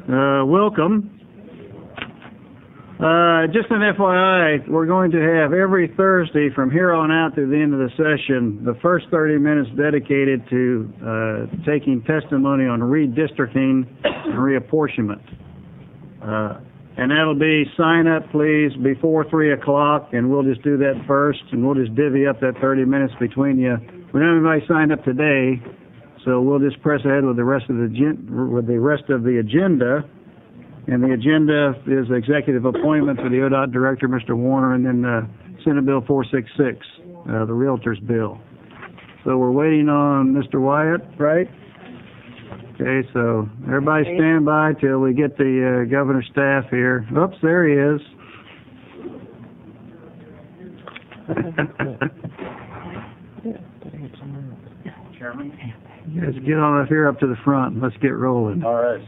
Welcome. Just an FYI, we're going to have every Thursday from here on out through the end of the session, the first 30 minutes dedicated to taking testimony on redistricting and reapportionment. And that'll be sign up, please, before 3 o'clock, and we'll just do that first, and we'll just divvy up that 30 minutes between you. We don't have anybody signed up today, so we'll just press ahead with the rest of the agenda. And the agenda is executive appointment for the ODOT director, Mr. Warner, and then Senate Bill 466, the Realtors Bill. So we're waiting on Mr. Wyatt, right? Okay, so everybody stand by till we get the governor's staff here. Oops, there he is. Chairman? Let's get on up here up to the front. Let's get rolling. All right.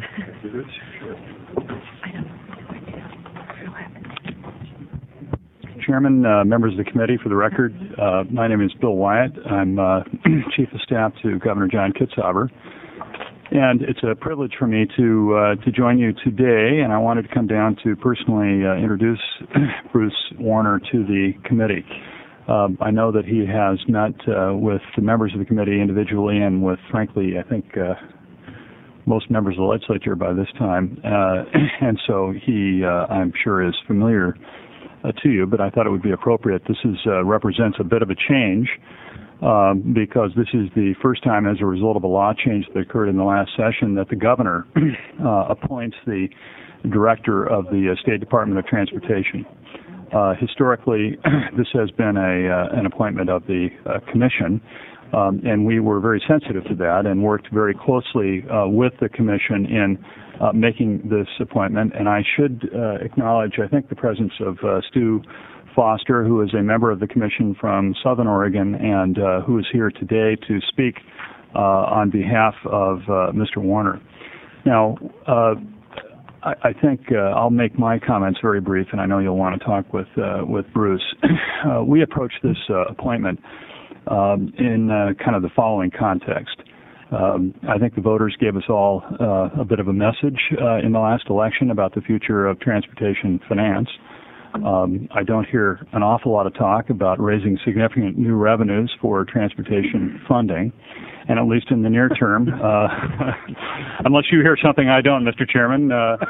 Chairman, members of the committee, for the record, my name is Bill Wyatt. I'm Chief of Staff to Governor John Kitzhaber. And it's a privilege for me to join you today, and I wanted to come down to personally introduce Bruce Warner to the committee. I know that he has met with the members of the committee individually and with, frankly, I think most members of the legislature by this time, and so he, I'm sure, is familiar to you, but I thought it would be appropriate. This represents a bit of a change because this is the first time, as a result of a law change that occurred in the last session, that the governor appoints the director of the State Department of Transportation. Historically, this has been an appointment of the commission, and we were very sensitive to that and worked very closely with the commission in making this appointment. And I should acknowledge, I think, the presence of Stu Foster, who is a member of the commission from Southern Oregon and who is here today to speak on behalf of Mr. Warner. Now, I think I'll make my comments very brief, and I know you'll want to talk with Bruce. We approached this appointment in kind of the following context. I think the voters gave us all a bit of a message in the last election about the future of transportation finance. I don't hear an awful lot of talk about raising significant new revenues for transportation funding, and at least in the near term, unless you hear something I don't, Mr. Chairman,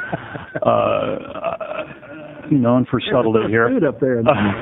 known for subtlety here. Up there.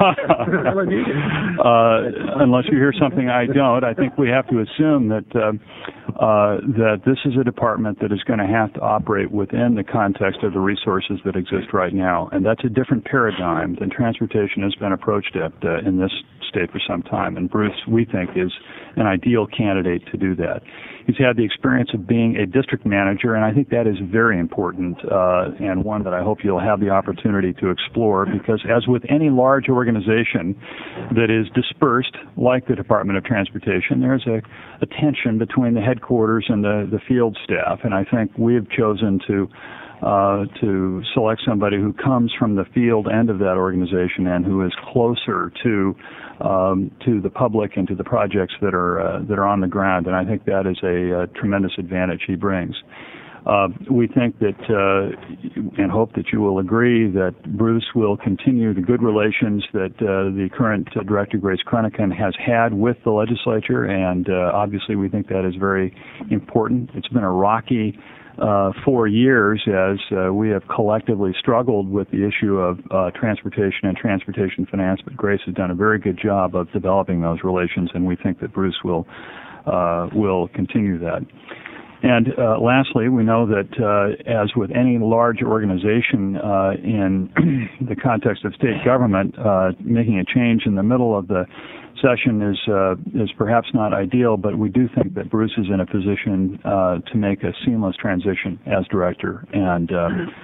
Unless you hear something I don't, I think we have to assume that that this is a department that is going to have to operate within the context of the resources that exist right now, and that's a different paradigm than transportation has been approached at in this state for some time. And Bruce, we think, is an ideal candidate to do that. He's had the experience of being a district manager, and I think that is very important and one that I hope you'll have the opportunity to explore, because as with any large organization that is dispersed, like the Department of Transportation, there's a tension between the headquarters and the field staff, and I think we have chosen to select somebody who comes from the field end of that organization and who is closer to the public and to the projects that are on the ground, and I think that is a tremendous advantage he brings. We think that and hope that you will agree that Bruce will continue the good relations that the current director, Grace Kruniken, has had with the legislature, and obviously we think that is very important. It's been a rocky 4 years as we have collectively struggled with the issue of transportation and transportation finance, but Grace has done a very good job of developing those relations, and we think that Bruce will continue that. And lastly, we know that as with any large organization in the context of state government, making a change in the middle of the session is perhaps not ideal, but we do think that Bruce is in a position to make a seamless transition as director, and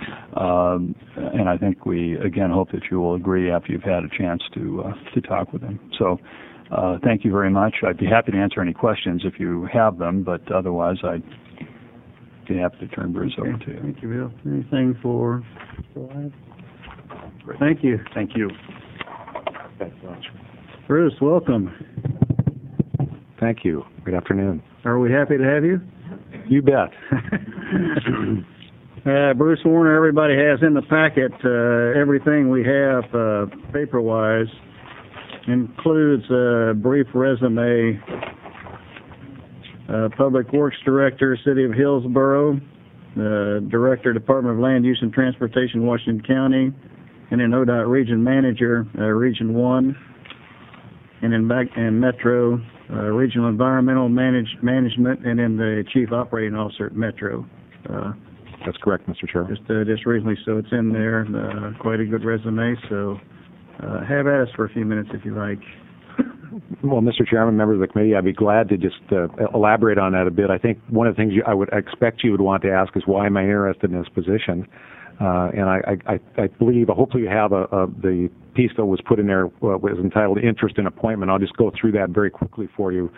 I think we again hope that you will agree after you've had a chance to talk with him. So thank you very much. I'd be happy to answer any questions if you have them, but otherwise I'd be happy to turn Bruce over to you. Thank you, Bill. Anything for Thank you. Thank you. Bruce, welcome. Thank you. Good afternoon. Are we happy to have you? You bet. Bruce Warner, everybody has in the packet everything we have paper-wise. Includes a brief resume. Public Works Director, City of Hillsborough. Director, Department of Land Use and Transportation, Washington County. And then ODOT Region Manager, Region 1. And in Metro, Regional Environmental Management, and then the Chief Operating Officer at Metro. That's correct, Mr. Chair. Just recently, so it's in there. Quite a good resume, so have at us for a few minutes if you like. Well, Mr. Chairman, members of the committee, I'd be glad to just elaborate on that a bit. I think one of the things I would expect you would want to ask is why am I interested in this position? And I believe, hopefully you have the piece that was put in there was entitled Interest in Appointment. I'll just go through that very quickly for you.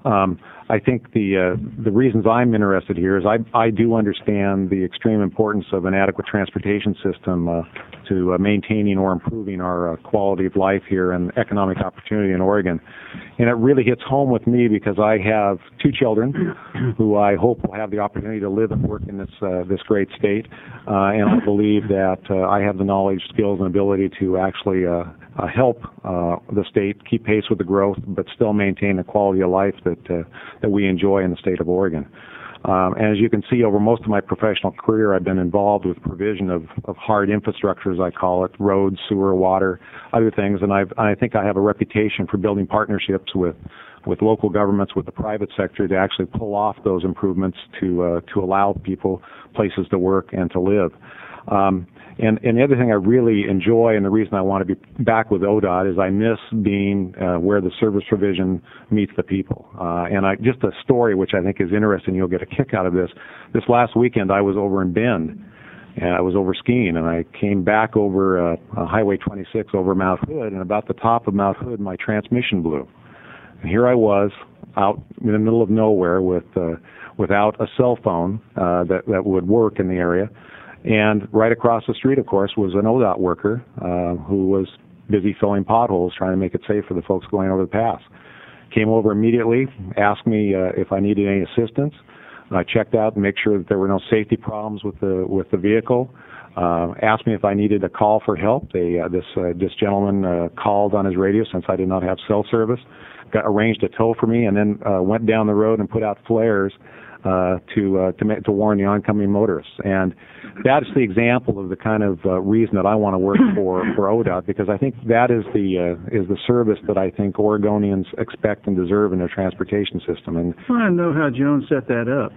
I think the reasons I'm interested here is I do understand the extreme importance of an adequate transportation system to maintaining or improving our quality of life here and economic opportunity in Oregon. And it really hits home with me because I have two children who I hope will have the opportunity to live and work in this great state. And I believe that I have the knowledge, skills, and ability to actually help the state keep pace with the growth, but still maintain the quality of life that we enjoy in the state of Oregon. And as you can see, over most of my professional career, I've been involved with provision of hard infrastructure, as I call it, roads, sewer, water, other things. And I think I have a reputation for building partnerships with local governments, with the private sector, to actually pull off those improvements to allow people places to work and to live. And the other thing I really enjoy, and the reason I want to be back with ODOT, is I miss being where the service provision meets the people. And just a story which I think is interesting, you'll get a kick out of this. This last weekend I was over in Bend, and I was over skiing, and I came back over Highway 26 over Mount Hood, and about the top of Mount Hood my transmission blew. And here I was out in the middle of nowhere without a cell phone that would work in the area. And right across the street, of course, was an ODOT worker who was busy filling potholes, trying to make it safe for the folks going over the pass. Came over immediately, asked me if I needed any assistance. I checked out and make sure that there were no safety problems with the vehicle. Asked me if I needed a call for help. This gentleman called on his radio since I did not have cell service. Arranged a tow for me, and then went down the road and put out flares to warn the oncoming motorists. And that's the example of the kind of reason that I want to work for ODOT, because I think that is the service that I think Oregonians expect and deserve in their transportation system. And I want to know how Joan set that up.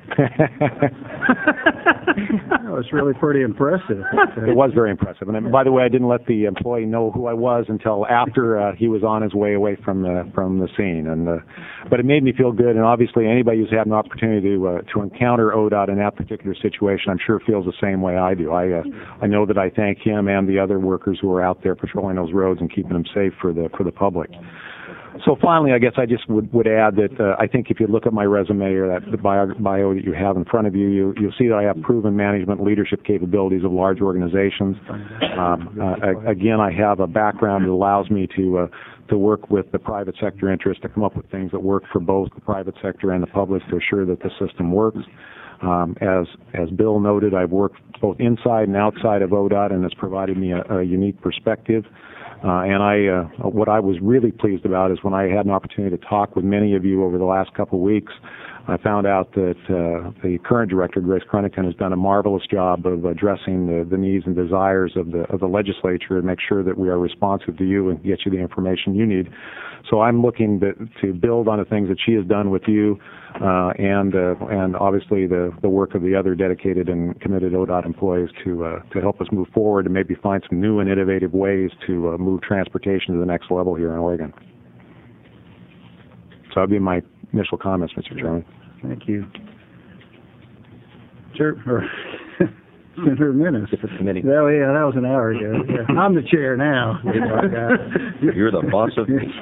That was really pretty impressive. It was very impressive. And by the way, I didn't let the employee know who I was until after he was on his way away from the scene. But it made me feel good. And obviously, anybody who's had an opportunity to encounter ODOT in that particular situation, I'm sure feels the same way I do. I know that I thank him and the other workers who are out there patrolling those roads and keeping them safe for the public. So finally, I guess I just would add that I think if you look at my resume or that the bio that you have in front of you, you'll see that I have proven management leadership capabilities of large organizations. Again, I have a background that allows me to work with the private sector interest to come up with things that work for both the private sector and the public to assure that the system works. As Bill noted, I've worked both inside and outside of ODOT, and it's provided me a unique perspective. And what I was really pleased about is when I had an opportunity to talk with many of you over the last couple of weeks, I found out that the current director, Grace Kruniken, has done a marvelous job of addressing the needs and desires of the legislature and make sure that we are responsive to you and get you the information you need. So I'm looking to build on the things that she has done with you, and obviously the work of the other dedicated and committed ODOT employees to help us move forward and maybe find some new and innovative ways to move transportation to the next level here in Oregon. So that'd be my initial comments, Mr. Chairman. Thank you. Senator Minnis. Different committee. Oh, yeah, that was an hour ago. Yeah. I'm the chair now. You're the boss of me.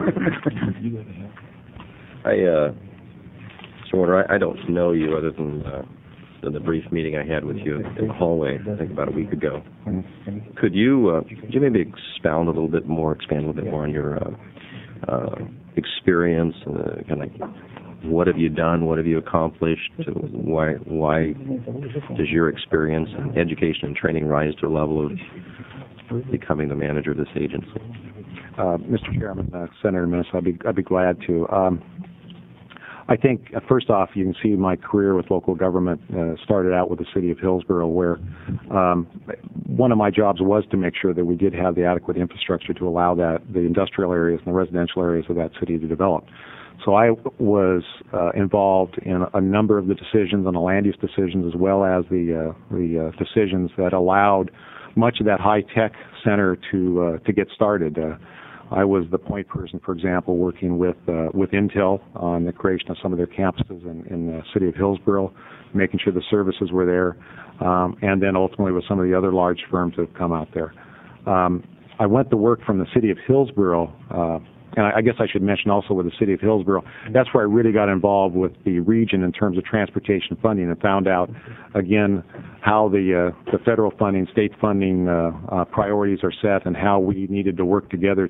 Mr. Warner, I don't know you other than the brief meeting I had with you in the hallway, I think about a week ago. Could you maybe expand a little bit more on your experience, kind of What have you done? What have you accomplished? Why does your experience in education and training rise to the level of becoming the manager of this agency? Mr. Chairman, Senator Minnis, I'd be glad to. I think, first off, you can see my career with local government started out with the city of Hillsborough, where one of my jobs was to make sure that we did have the adequate infrastructure to allow the industrial areas and the residential areas of that city to develop. So I was involved in a number of the decisions on the land use decisions, as well as the decisions that allowed much of that high-tech center to get started. I was the point person, for example, working with Intel on the creation of some of their campuses in the city of Hillsborough, making sure the services were there, and then ultimately with some of the other large firms that have come out there. I went to work from the city of Hillsborough, and I guess I should mention also with the city of Hillsborough, that's where I really got involved with the region in terms of transportation funding and found out, again, how the federal funding, state funding priorities are set and how we needed to work together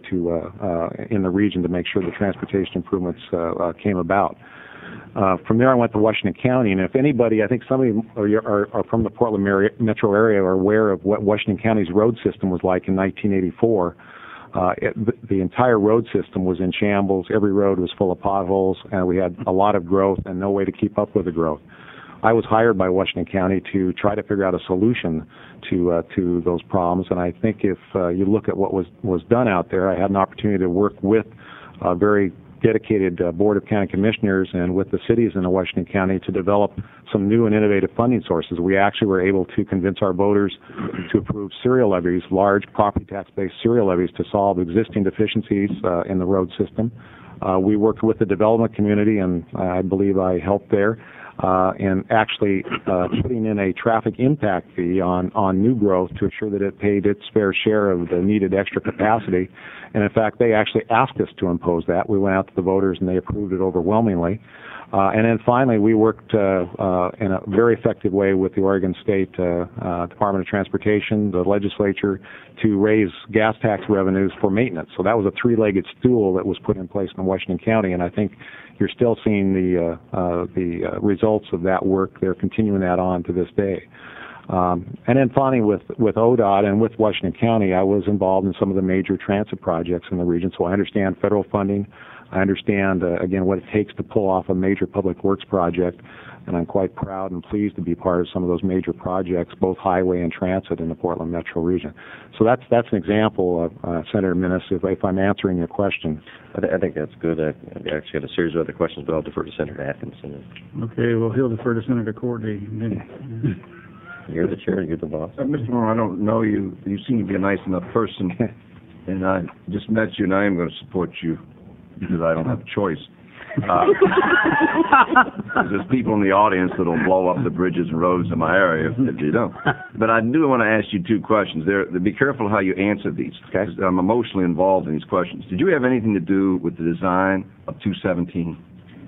in the region to make sure the transportation improvements came about. From there, I went to Washington County, and if anybody, I think some of you are from the Portland metro area, are aware of what Washington County's road system was like in 1984. The entire road system was in shambles. Every road was full of potholes, and we had a lot of growth and no way to keep up with the growth. I was hired by Washington County to try to figure out a solution to those problems, and I think if you look at what was done out there, I had an opportunity to work with a very dedicated board of county commissioners and with the cities in Washington County to develop some new and innovative funding sources. We actually were able to convince our voters to approve serial levies, large property tax-based serial levies, to solve existing deficiencies in the road system. We worked with the development community, and I believe I helped there, and actually putting in a traffic impact fee on new growth to ensure that it paid its fair share of the needed extra capacity. And in fact, they actually asked us to impose that. We went out to the voters and they approved it overwhelmingly. And then finally, we worked in a very effective way with the Oregon State Department of Transportation, the legislature, to raise gas tax revenues for maintenance. So that was a three-legged stool that was put in place in Washington County, and I think you're still seeing the results of that work. They're continuing that on to this day. And then finally, with ODOT and with Washington County, I was involved in some of the major transit projects in the region, so I understand federal funding. I understand, again, what it takes to pull off a major public works project, and I'm quite proud and pleased to be part of some of those major projects, both highway and transit in the Portland metro region. So that's an example of, Senator Minnis, if I'm answering your question. I think that's good. I actually had a series of other questions, but I'll defer to Senator Atkinson. Okay, well, he'll defer to Senator Courtney. You're the chair, you're the boss. Mr. Moore, I don't know you. You seem to be a nice enough person, and I just met you, and I am going to support you because I don't have a choice. There's people in the audience that will blow up the bridges and roads in my area if you don't. But I do want to ask you two questions. Be careful how you answer these. Okay. I'm emotionally involved in these questions. Did you have anything to do with the design of 217?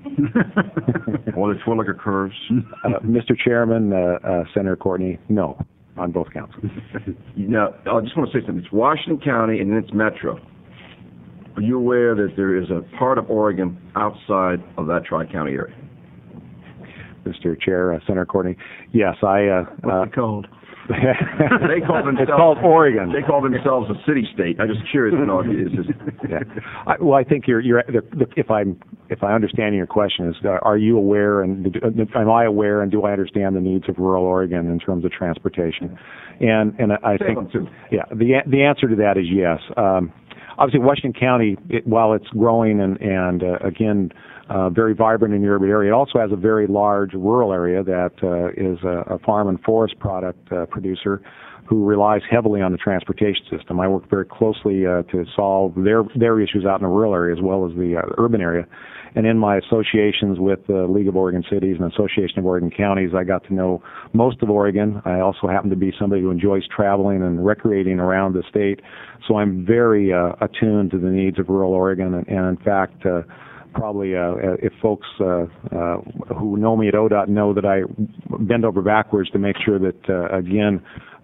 Or the Terwilliger curves? Mr. Chairman, Senator Courtney, no, on both counts. Now, I just want to say something. It's Washington County and it's metro. Are you aware that there is a part of Oregon outside of that Tri-County area? Mr. Chair, Senator Courtney, yes, What's it called? They call themselves. It's called Oregon. They call themselves a city-state. I'm just curious to know if it is. Yeah. I think if I understand your question is, are you aware and am I aware and do I understand the needs of rural Oregon in terms of transportation? And I think the answer to that is yes. Obviously, Washington County, while it's growing and again, very vibrant in the urban area, it also has a very large rural area that is a farm and forest product producer who relies heavily on the transportation system. I work very closely to solve their issues out in the rural area as well as the urban area. And in my associations with the League of Oregon Cities and Association of Oregon Counties, I got to know most of Oregon. I also happen to be somebody who enjoys traveling and recreating around the state. So I'm very attuned to the needs of rural Oregon. And in fact, probably if folks who know me at ODOT know that I bend over backwards to make sure that, again,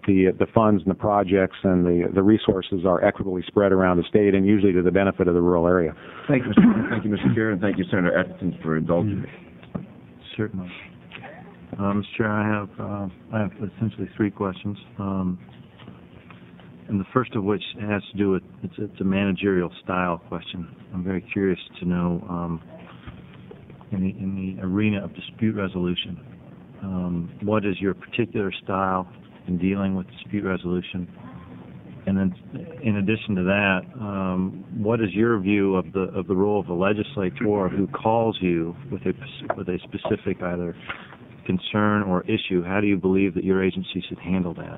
the funds and the projects and the resources are equitably spread around the state and usually to the benefit of the rural area. Thank you, Mr. Chair, and thank you, Senator Atkinson, for indulging me. Certainly. Mr. Chair, I have essentially three questions, and the first of which has to do with it's a managerial style question. I'm very curious to know in the arena of dispute resolution, what is your particular style in dealing with dispute resolution? And then, in addition to that, what is your view of the role of the legislator who calls you with a specific either concern or issue? How do you believe that your agency should handle that?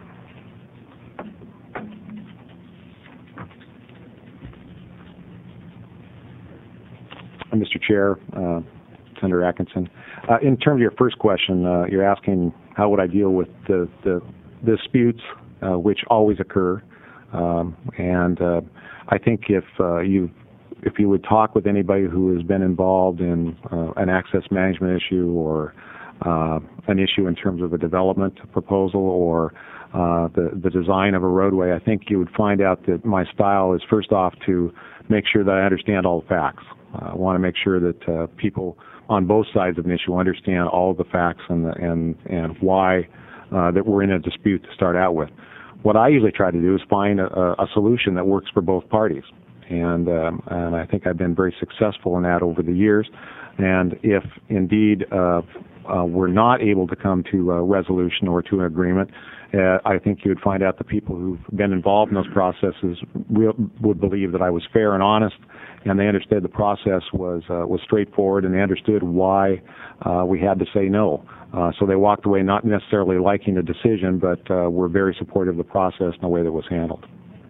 Mr. Chair, Senator Atkinson, in terms of your first question, you're asking how would I deal with the disputes which always occur, and I think if you would talk with anybody who has been involved in an access management issue or an issue in terms of a development proposal or the design of a roadway, I think you would find out that my style is first off to make sure that I understand all the facts. I want to make sure that people on both sides of an issue understand all of the facts and why that we're in a dispute to start out with. What I usually try to do is find a solution that works for both parties, and I think I've been very successful in that over the years. And if indeed we're not able to come to a resolution or to an agreement, I think you would find out the people who've been involved in those processes would believe that I was fair and honest, and they understood the process was straightforward, and they understood why we had to say no. So they walked away not necessarily liking the decision, but were very supportive of the process and the way that was handled.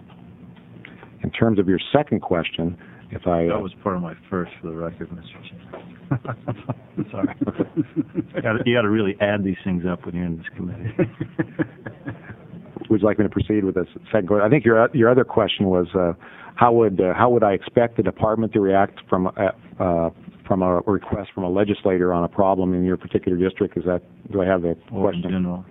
In terms of your second question, if I... That was part of my first, for the record, Mr. Chair. Sorry. You got to really add these things up when you're in this committee. Would you like me to proceed with this second question? I think your other question was how would I expect the department to react from a request from a legislator on a problem in your particular district? Do I have the question? In general.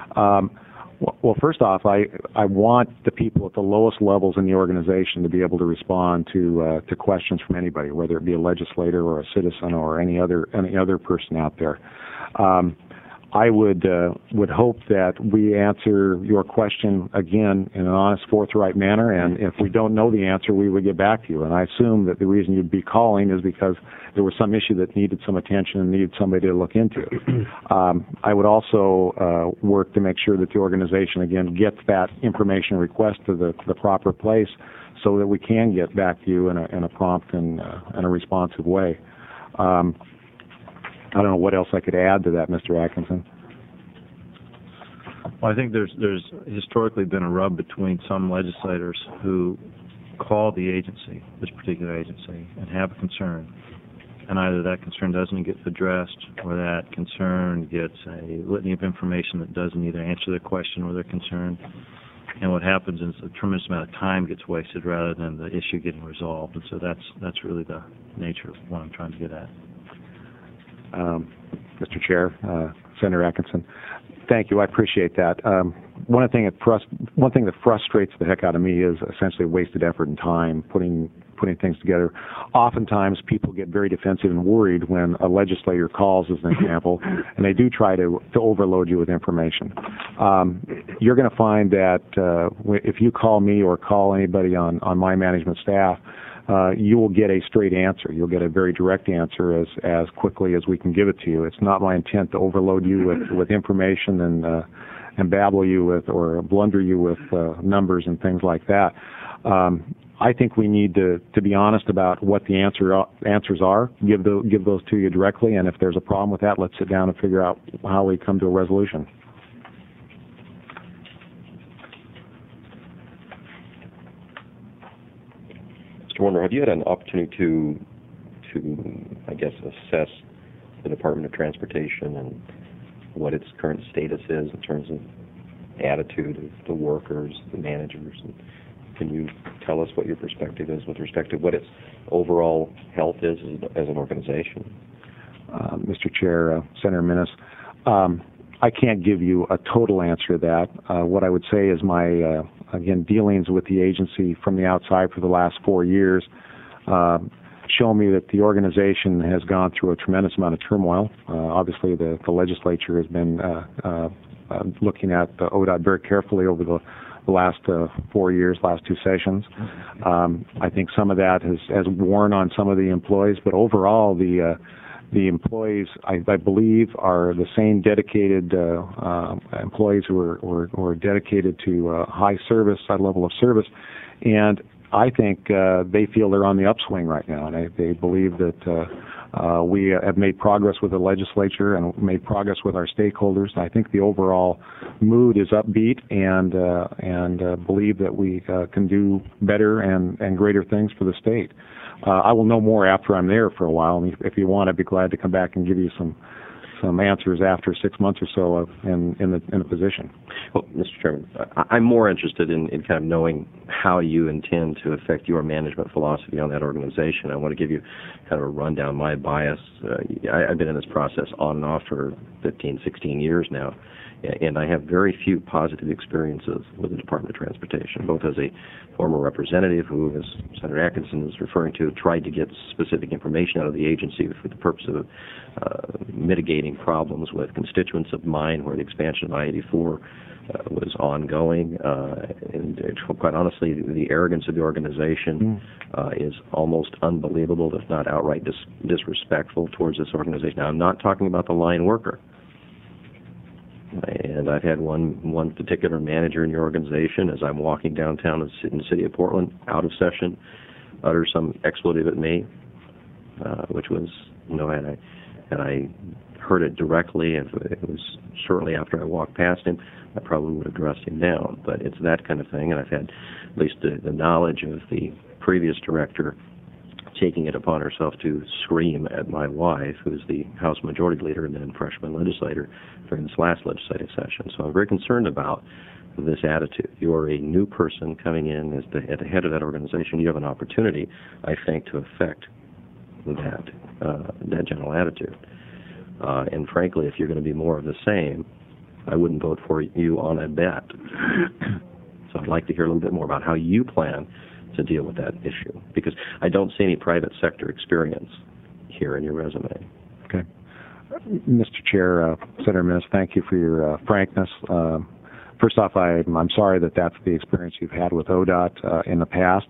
Well, first off, I want the people at the lowest levels in the organization to be able to respond to questions from anybody, whether it be a legislator or a citizen or any other person out there. I would hope that we answer your question again in an honest, forthright manner, and if we don't know the answer, we would get back to you. And I assume that the reason you'd be calling is because there was some issue that needed some attention and needed somebody to look into. I would also work to make sure that the organization, again, gets that information request to the proper place so that we can get back to you in a prompt and a responsive way. I don't know what else I could add to that, Mr. Atkinson. Well, I think there's historically been a rub between some legislators who call the agency, this particular agency, and have a concern, and either that concern doesn't get addressed or that concern gets a litany of information that doesn't either answer their question or their concern. And what happens is a tremendous amount of time gets wasted rather than the issue getting resolved. And so that's really the nature of what I'm trying to get at. Mr. Chair, Senator Atkinson, thank you. I appreciate that. One thing that frustrates the heck out of me is essentially wasted effort and time putting things together. Oftentimes, people get very defensive and worried when a legislator calls, as an example, and they do try to overload you with information. You're going to find that if you call me or call anybody on my management staff, you will get a straight answer. You'll get a very direct answer as quickly as we can give it to you. It's not my intent to overload you with information and babble you with or blunder you with numbers and things like that. I think we need to be honest about what the answers are. Give those to you directly, and if there's a problem with that, let's sit down and figure out how we come to a resolution. Mr. Warner, have you had an opportunity to I guess, assess the Department of Transportation and what its current status is in terms of attitude of the workers, the managers? And can you tell us what your perspective is with respect to what its overall health is as an organization? Mr. Chair, Senator Minnis, I can't give you a total answer to that. What I would say is my, again, dealings with the agency from the outside for the last 4 years show me that the organization has gone through a tremendous amount of turmoil. Obviously, the legislature has been looking at the ODOT very carefully over the last 4 years, last 2 sessions. I think some of that has worn on some of the employees, but overall, the employees, I believe, are the same dedicated employees who are dedicated to high level of service, and I think they feel they're on the upswing right now, and they believe that we have made progress with the legislature and made progress with our stakeholders. I think the overall mood is upbeat and believe that we can do better and greater things for the state. I will know more after I'm there for a while, and if you want, I'd be glad to come back and give you some answers after 6 months or so in the position. Well, Mr. Chairman, I'm more interested in kind of knowing how you intend to affect your management philosophy on that organization. I want to give you kind of a rundown. My bias, I've been in this process on and off for 15, 16 years now, and I have very few positive experiences with the Department of Transportation, both as a former representative who, as Senator Atkinson is referring to, tried to get specific information out of the agency for the purpose of mitigating problems with constituents of mine where the expansion of I-84 was ongoing. And quite honestly, the arrogance of the organization is almost unbelievable, if not outright disrespectful towards this organization. Now, I'm not talking about the line worker. And I've had one particular manager in your organization, as I'm walking downtown in the city of Portland, out of session, utter some expletive at me, which was, had I heard it directly, if it was shortly after I walked past him, I probably would have dressed him down. But it's that kind of thing, and I've had at least the knowledge of the previous director taking it upon herself to scream at my wife, who is the House Majority Leader and then freshman legislator during this last legislative session. So I'm very concerned about this attitude. You are a new person coming in at the head of that organization. You have an opportunity, I think, to affect that general attitude. And frankly, if you're going to be more of the same, I wouldn't vote for you on a bet. So I'd like to hear a little bit more about how you plan to deal with that issue, because I don't see any private sector experience here in your resume. Okay. Mr. Chair, Senator Minnis, thank you for your frankness. First off, I'm sorry that that's the experience you've had with ODOT in the past.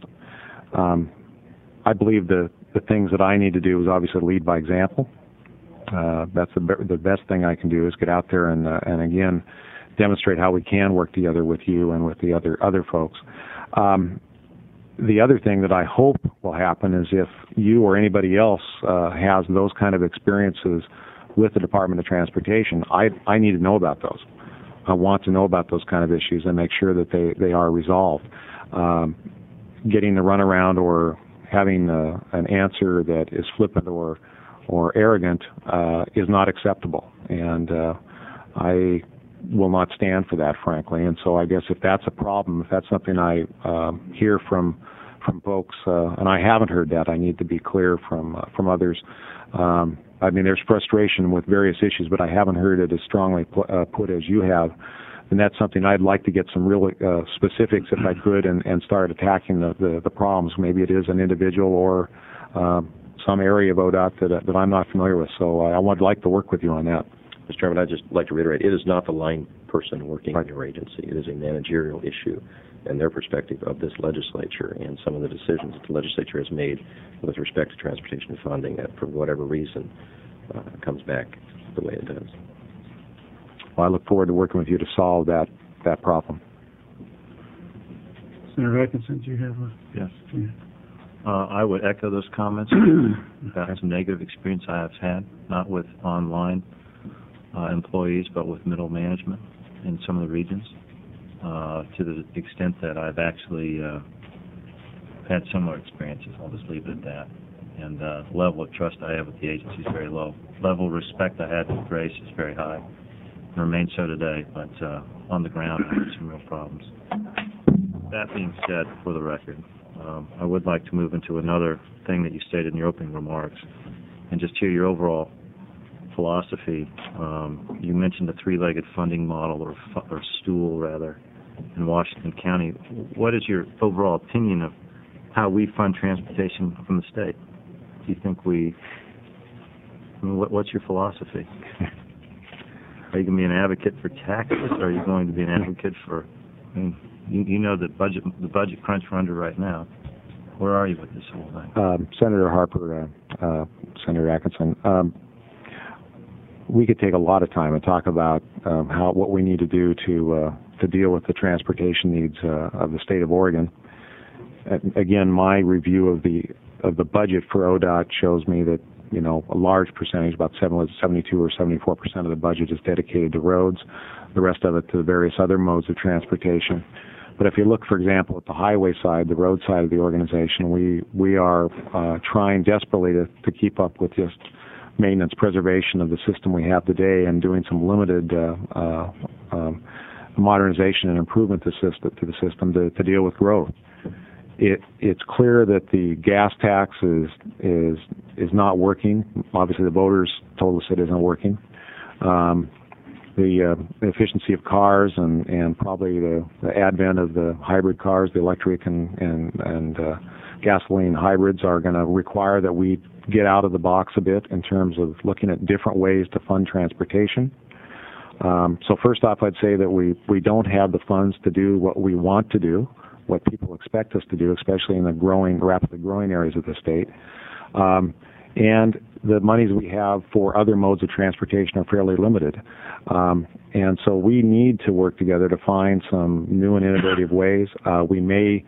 I believe the things that I need to do is obviously lead by example. That's the best thing I can do is get out there and again demonstrate how we can work together with you and with the other folks. The other thing that I hope will happen is if you or anybody else has those kind of experiences with the Department of Transportation, I need to know about those. I want to know about those kind of issues and make sure that they are resolved. Getting the runaround or having an answer that is flippant or arrogant is not acceptable, and I will not stand for that, frankly. And so I guess if that's a problem, if that's something I hear from folks, and I haven't heard that, I need to be clear from others. I mean, there's frustration with various issues, but I haven't heard it as strongly put as you have. And that's something I'd like to get some real specifics, if I could, and start attacking the problems. Maybe it is an individual or some area of ODOT that I'm not familiar with. So I would like to work with you on that. Mr. Chairman, I'd just like to reiterate, it is not the line person working in your agency. It is a managerial issue and their perspective of this legislature and some of the decisions that the legislature has made with respect to transportation funding that, for whatever reason, comes back the way it does. Well, I look forward to working with you to solve that problem. Senator Atkinson, do you have a... Yes. Yeah. I would echo those comments about some negative experience I have had, not with online employees, but with middle management in some of the regions, to the extent that I've actually had similar experiences. I'll just leave it at that. And the level of trust I have with the agency is very low. Level of respect I had with Grace is very high, and remains so today, but on the ground I have some real problems. That being said, for the record, I would like to move into another thing that you stated in your opening remarks and just hear your overall philosophy. You mentioned the three-legged funding model, or stool, rather, in Washington County. What is your overall opinion of how we fund transportation from the state? Do you think what's your philosophy? Are you going to be an advocate for taxes, or are you going to be an advocate for, you know the budget crunch we're under right now. Where are you with this whole thing? Senator Harper, Senator Atkinson, we could take a lot of time and talk about what we need to do to deal with the transportation needs of the state of Oregon. Again, my review of the budget for ODOT shows me that a large percentage, about 72 or 74% of the budget is dedicated to roads, the rest of it to the various other modes of transportation. But if you look, for example, at the highway side, the road side of the organization, we are trying desperately to keep up with just maintenance, preservation of the system we have today, and doing some limited modernization and improvement to the system to deal with growth. It's clear that the gas tax is not working. Obviously, the voters told us it isn't working. The efficiency of cars and probably the advent of the hybrid cars, the electric and gasoline hybrids, are going to require that we get out of the box a bit in terms of looking at different ways to fund transportation. So first off, I'd say that we don't have the funds to do what we want to do, what people expect us to do, especially in the rapidly growing areas of the state. And the monies we have for other modes of transportation are fairly limited. And so we need to work together to find some new and innovative ways. We may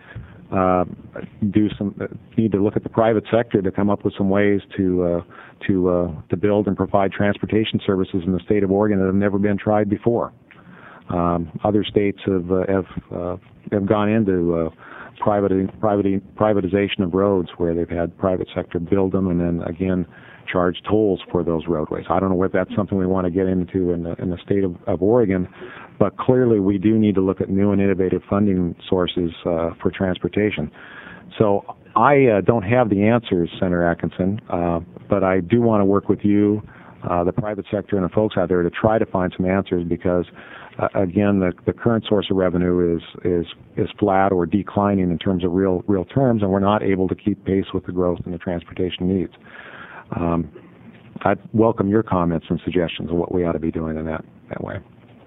need to look at the private sector to come up with some ways to build and provide transportation services in the state of Oregon that have never been tried before. Other states have gone into privatization of roads, where they've had private sector build them and then again charge tolls for those roadways. I don't know whether that's something we want to get into in the state of Oregon, but clearly we do need to look at new and innovative funding sources for transportation. So I don't have the answers, Senator Atkinson, but I do want to work with you, the private sector, and the folks out there to try to find some answers, because again, the current source of revenue is flat or declining in terms of real terms, and we're not able to keep pace with the growth in the transportation needs. I'd welcome your comments and suggestions of what we ought to be doing in that way.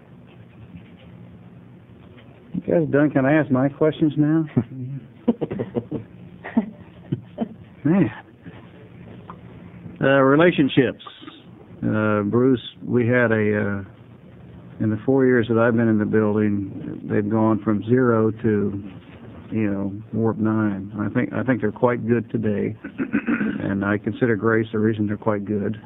You guys done? Can I ask my questions now? Man. Relationships. Bruce, we had in the 4 years that I've been in the building, they've gone from 0 to, warp 9. I think they're quite good today, and I consider Grace the reason they're quite good.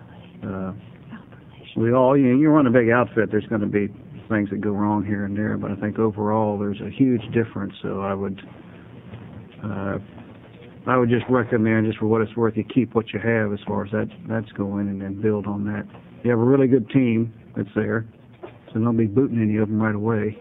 We all, you run a big outfit, there's going to be things that go wrong here and there, but I think overall there's a huge difference. So I would just recommend, just for what it's worth, you keep what you have as far as that's going, and then build on that. You have a really good team that's there, so don't be booting any of them right away.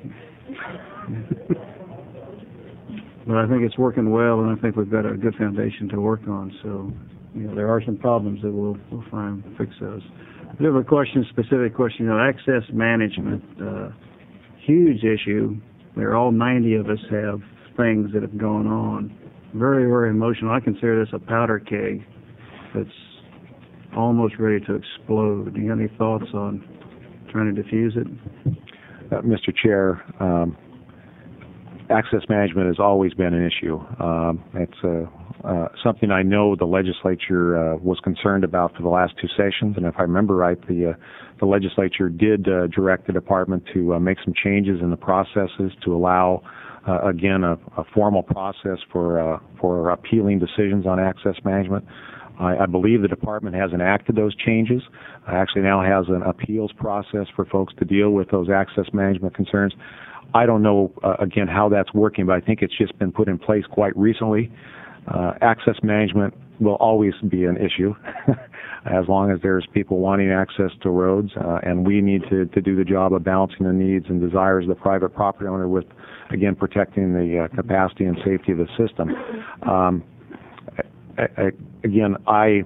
But I think it's working well, and I think we've got a good foundation to work on. So, there are some problems that we'll find and fix those. I do have a specific question. Access management, huge issue. All 90 of us have things that have gone on. Very, very emotional. I consider this a powder keg that's almost ready to explode. Do you have any thoughts on trying to defuse it? Mr. Chair, access management has always been an issue. It's something I know the legislature was concerned about for the last 2 sessions, and if I remember right, the legislature did direct the department to make some changes in the processes to allow, again, a formal process for appealing decisions on access management. I believe the department has enacted those changes. Actually now has an appeals process for folks to deal with those access management concerns. I don't know, again, how that's working, but I think it's just been put in place quite recently. Access management will always be an issue as long as there's people wanting access to roads, and we need to do the job of balancing the needs and desires of the private property owner with, again, protecting the capacity and safety of the system.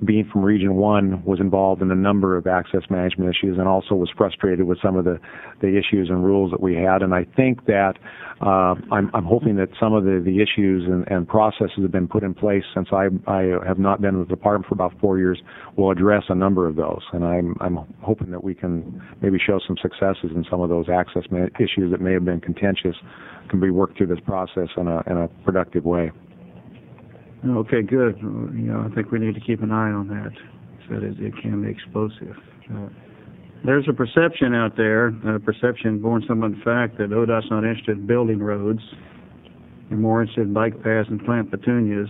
being from Region 1, was involved in a number of access management issues and also was frustrated with some of the issues and rules that we had. And I think that I'm hoping that some of the issues and processes that have been put in place since I have not been with the department for about 4 years will address a number of those. And I'm hoping that we can maybe show some successes in some of those access issues that may have been contentious can be worked through this process in a productive way. Okay, good. I think we need to keep an eye on that. So that it can be explosive. There's a perception out there, a perception born some of the fact that ODOT's not interested in building roads. They're more interested in bike paths and plant petunias.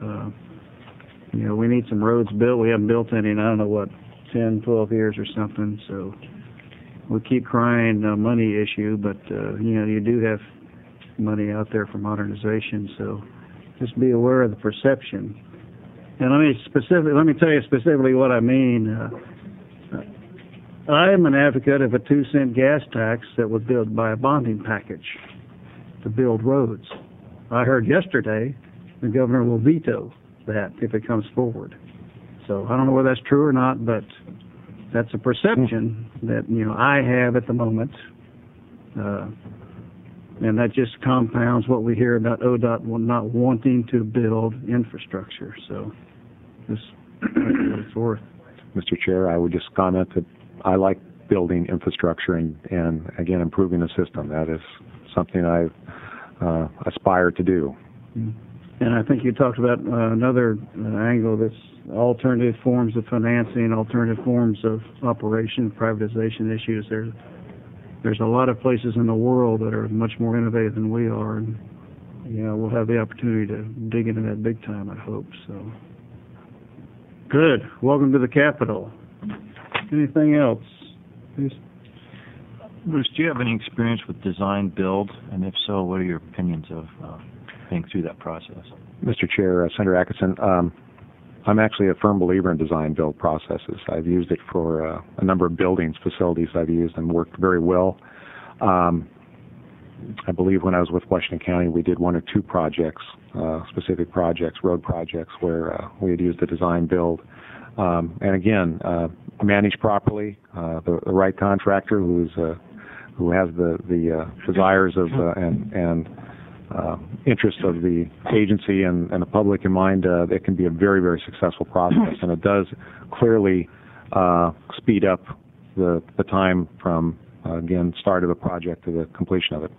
We need some roads built. We haven't built any in, 10, 12 years or something. So we keep crying money issue, but, you do have money out there for modernization. So just be aware of the perception. And let me tell you specifically what I mean. I am an advocate of a 2-cent gas tax that was built by a bonding package to build roads. I heard yesterday the governor will veto that if it comes forward. So I don't know whether that's true or not, but that's a perception that I have at the moment. And that just compounds what we hear about ODOT not wanting to build infrastructure. So this is what it's worth. Mr. Chair, I would just comment that I like building infrastructure and again, improving the system. That is something I aspire to do. And I think you talked about another angle that's alternative forms of financing, alternative forms of operation, privatization issues. There's a lot of places in the world that are much more innovative than we are, and we'll have the opportunity to dig into that big time, I hope. So, good. Welcome to the Capitol. Anything else? Please. Bruce, do you have any experience with design build, and if so, what are your opinions of being through that process? Mr. Chair, Senator Atkinson, I'm actually a firm believer in design build processes. I've used it for a number of buildings, facilities I've used and worked very well. I believe when I was with Washington County, we did 1 or 2 projects, specific projects, road projects, where we had used the design build. And again, managed properly, the right contractor who has the desires of and interests of the agency and the public in mind, it can be a very, very successful process, and it does clearly speed up the time from again start of a project to the completion of it.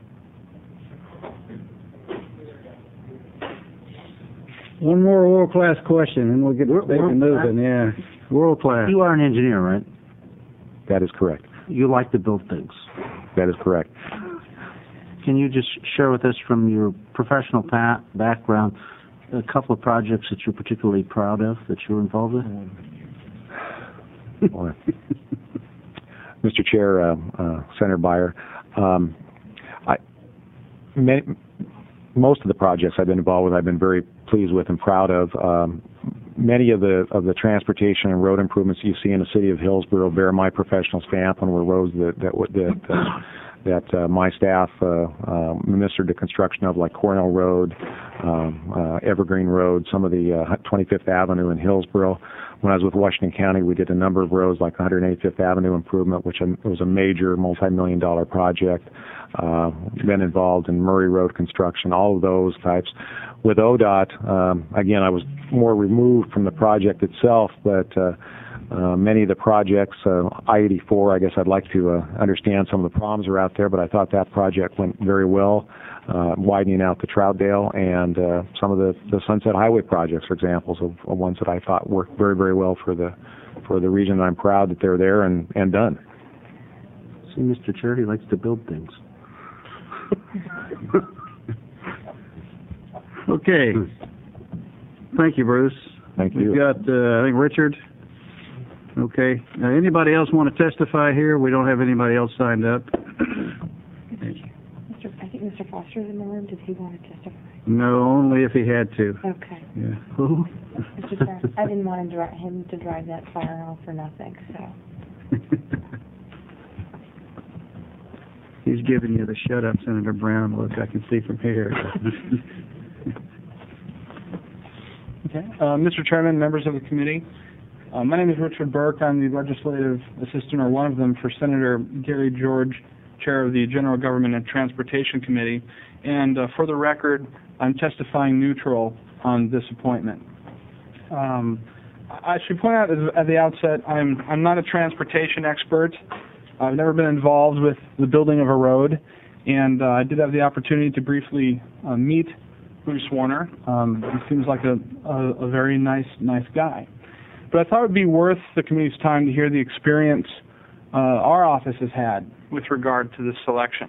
One more world-class question, and we'll get moving. Yeah, world-class. You are an engineer, right? That is correct. You like to build things. That is correct. Can you just share with us from your professional background a couple of projects that you're particularly proud of that you were involved in? Mr. Chair, Senator Beyer, most of the projects I've been involved with, I've been very pleased with and proud of. Many of the transportation and road improvements you see in the city of Hillsborough bear my professional stamp and were roads that my staff ministered the construction of, like Cornell Road, Evergreen Road, some of the 25th Avenue in Hillsborough. When I was with Washington County, we did a number of roads like 185th Avenue improvement, which was a major multi-million-dollar project. Been involved in Murray Road construction, all of those types. With ODOT, again, I was more removed from the project itself, but many of the projects, I-84, I guess I'd like to understand some of the problems are out there, but I thought that project went very well, widening out the Troutdale, and some of the Sunset Highway projects are examples of ones that I thought worked very, very well for the region. I'm proud that they're there and done. See, Mr. Chair, he likes to build things. Okay. Thank you, Bruce. Thank you. We've got, I think, Richard. Okay. Anybody else want to testify here? We don't have anybody else signed up. I think Mr. Foster is in the room. Does he want to testify? No, only if he had to. Okay. Yeah. Who? Mr. Chair, I didn't want him to drive that fire off for nothing, so. He's giving you the shut up, Senator Brown look I can see from here. Okay. Mr. Chairman, members of the committee, My name is Richard Burke. I'm the legislative assistant, or one of them, for Senator Gary George, chair of the General Government and Transportation Committee. And for the record, I'm testifying neutral on this appointment. I should point out at the outset, I'm not a transportation expert. I've never been involved with the building of a road, and I did have the opportunity to briefly meet Bruce Warner. He seems like a very nice guy. But I thought it would be worth the committee's time to hear the experience our office has had with regard to this selection.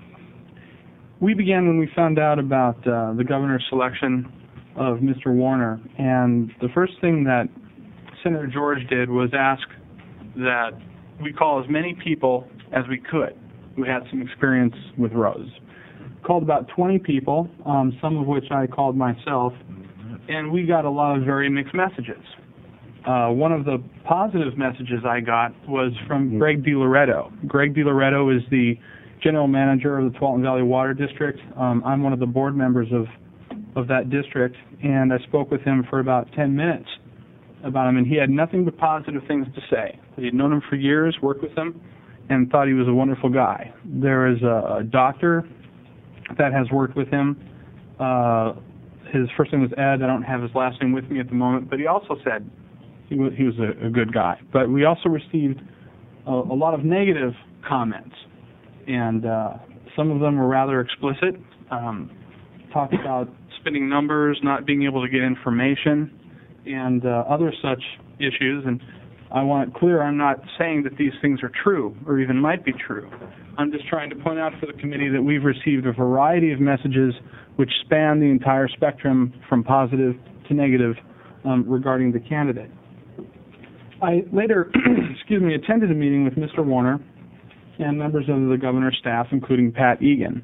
We began when we found out about the governor's selection of Mr. Warner, and the first thing that Senator George did was ask that we call as many people as we could who had some experience with roads. Called about 20 people, some of which I called myself, and we got a lot of very mixed messages. One of the positive messages I got was from Greg DiLoretto. Greg DiLoretto is the general manager of the Tualatin Valley Water District. I'm one of the board members of that district, and I spoke with him for about 10 minutes about him, and he had nothing but positive things to say. He had known him for years, worked with him, and thought he was a wonderful guy. There is a doctor that has worked with him. His first name was Ed. I don't have his last name with me at the moment, but he also said he was a good guy. But we also received a lot of negative comments, and some of them were rather explicit. Talked about spinning numbers, not being able to get information, and other such issues. And I want it clear, I'm not saying that these things are true or even might be true. I'm just trying to point out for the committee that we've received a variety of messages which span the entire spectrum from positive to negative regarding the candidate. I later attended a meeting with Mr. Warner and members of the governor's staff, including Pat Egan.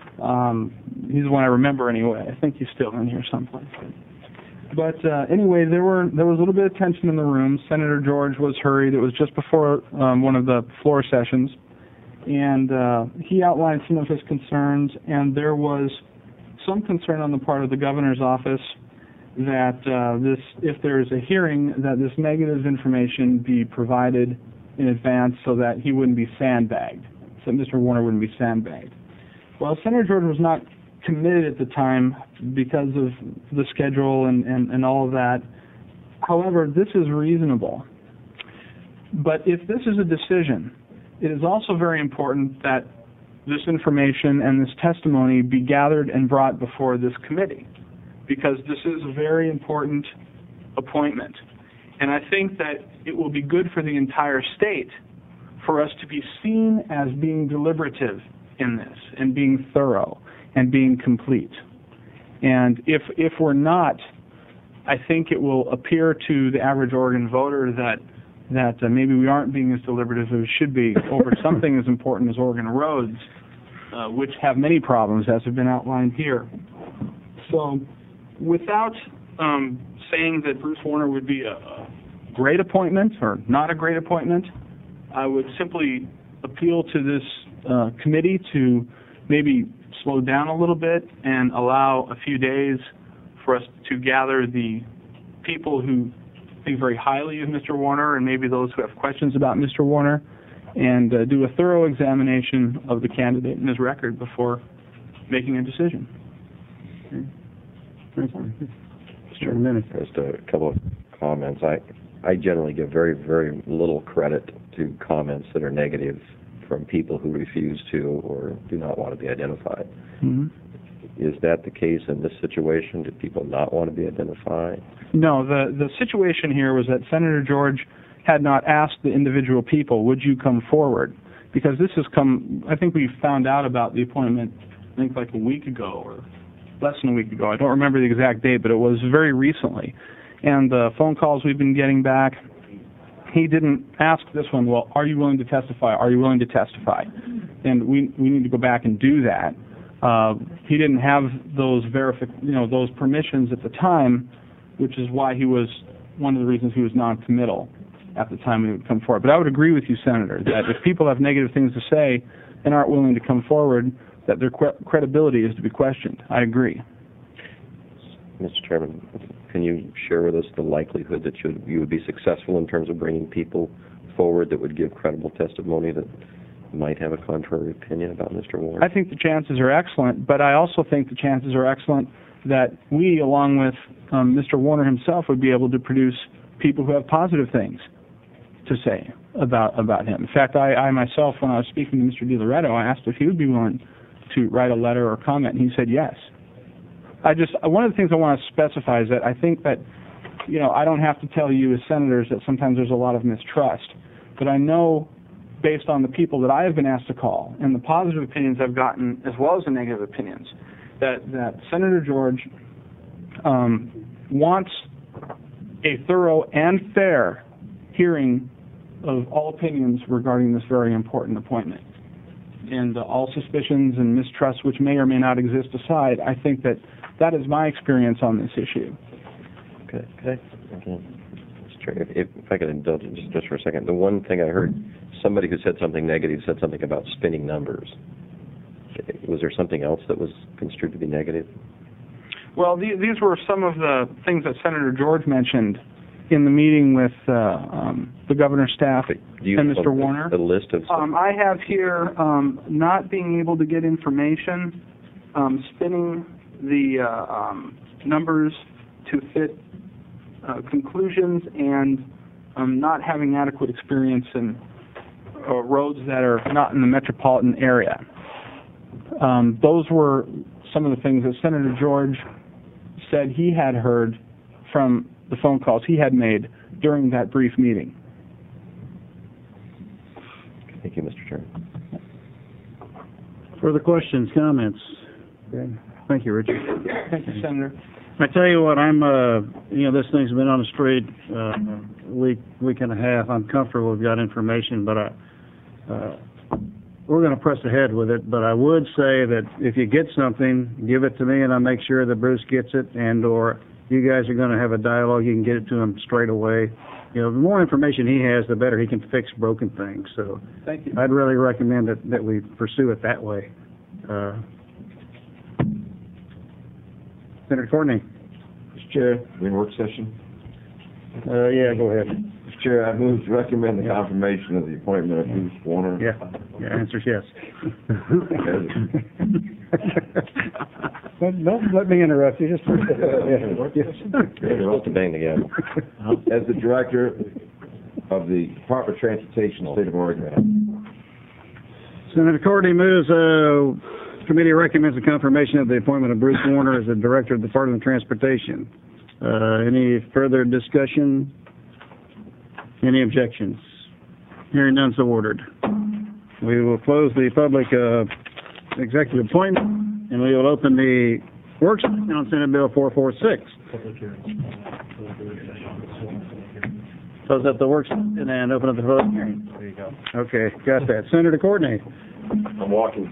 He's the one I remember anyway. I think he's still in here someplace. But anyway, there was a little bit of tension in the room. Senator George was hurried. It was just before one of the floor sessions, and he outlined some of his concerns, and there was some concern on the part of the governor's office that if there is a hearing, that this negative information be provided in advance so that he wouldn't be sandbagged, so Mr. Warner wouldn't be sandbagged. Well, Senator George was not committed at the time because of the schedule and all of that. However, this is reasonable. But if this is a decision, it is also very important that this information and this testimony be gathered and brought before this committee, because this is a very important appointment. And I think that it will be good for the entire state for us to be seen as being deliberative in this and being thorough and being complete. And if we're not, I think it will appear to the average Oregon voter that maybe we aren't being as deliberative as we should be over something as important as Oregon roads, which have many problems, as have been outlined here. So without saying that Bruce Warner would be a great appointment or not a great appointment, I would simply appeal to this committee to maybe slow down a little bit and allow a few days for us to gather the people who think very highly of Mr. Warner and maybe those who have questions about Mr. Warner, and do a thorough examination of the candidate and his record before making a decision. Just a couple of comments. I generally give very, very little credit to comments that are negative from people who refuse to or do not want to be identified. Mm-hmm. Is that the case in this situation? Do people not want to be identified? No, the situation here was that Senator George had not asked the individual people, would you come forward? Because this has come, I think we found out about the appointment, I think like a week ago or less than a week ago. I don't remember the exact date, but it was very recently. And the phone calls we've been getting back, he didn't ask this one, well, are you willing to testify? Are you willing to testify? And we need to go back and do that. He didn't have those those permissions at the time, which is why he was one of the reasons he was non-committal at the time he would come forward. But I would agree with you, Senator, that if people have negative things to say and aren't willing to come forward, that their credibility is to be questioned. I agree. Mr. Chairman, can you share with us the likelihood that you would be successful in terms of bringing people forward that would give credible testimony that might have a contrary opinion about Mr. Warner? I think the chances are excellent, but I also think the chances are excellent that we, along with Mr. Warner himself, would be able to produce people who have positive things to say about him. In fact, I myself, when I was speaking to Mr. DiLoretto, I asked if he would be willing to write a letter or comment, and he said yes. One of the things I want to specify is that I think that, I don't have to tell you as senators that sometimes there's a lot of mistrust, but I know, based on the people that I have been asked to call and the positive opinions I've gotten as well as the negative opinions, that Senator George wants a thorough and fair hearing of all opinions regarding this very important appointment. And all suspicions and mistrusts which may or may not exist aside, I think that is my experience on this issue. Okay. If I could indulge just for a second, the one thing I heard, somebody who said something negative said something about spinning numbers. Was there something else that was construed to be negative? Well, these were some of the things that Senator George mentioned in the meeting with the governor's staff and Mr. Warner. A list of I have here not being able to get information, spinning the numbers to fit conclusions, and not having adequate experience in roads that are not in the metropolitan area. Those were some of the things that Senator George said he had heard from the phone calls he had made during that brief meeting. Thank you, Mr. Chairman. Further questions, comments? Okay. Thank you, Richard. Thank you, Senator. I tell you what, this thing's been on the street week and a half. I'm comfortable we've got information, but we're going to press ahead with it. But I would say that if you get something, give it to me, and I'll make sure that Bruce gets it, and/or you guys are going to have a dialogue. You can get it to him straight away. The more information he has, the better he can fix broken things. So, thank you. I'd really recommend that we pursue it that way. Senator Courtney. Mr. Chair, we in work session? Yeah, go ahead. Mr. Chair, I move to recommend the confirmation of the appointment of Bruce Warner. Yeah, answer's yes. Don't let me interrupt you. Just Let's bang together. As the director of the Department of Transportation, State of Oregon. Senator Courtney moves. Committee recommends the confirmation of the appointment of Bruce Warner as the director of the Department of Transportation. Any further discussion? Any objections? Hearing none, so ordered. We will close the public executive appointment, and we will open the work session on Senate Bill 446. Close up the work session and open up the public hearing. There you go. Okay, got that. Senator Courtney. I'm walking.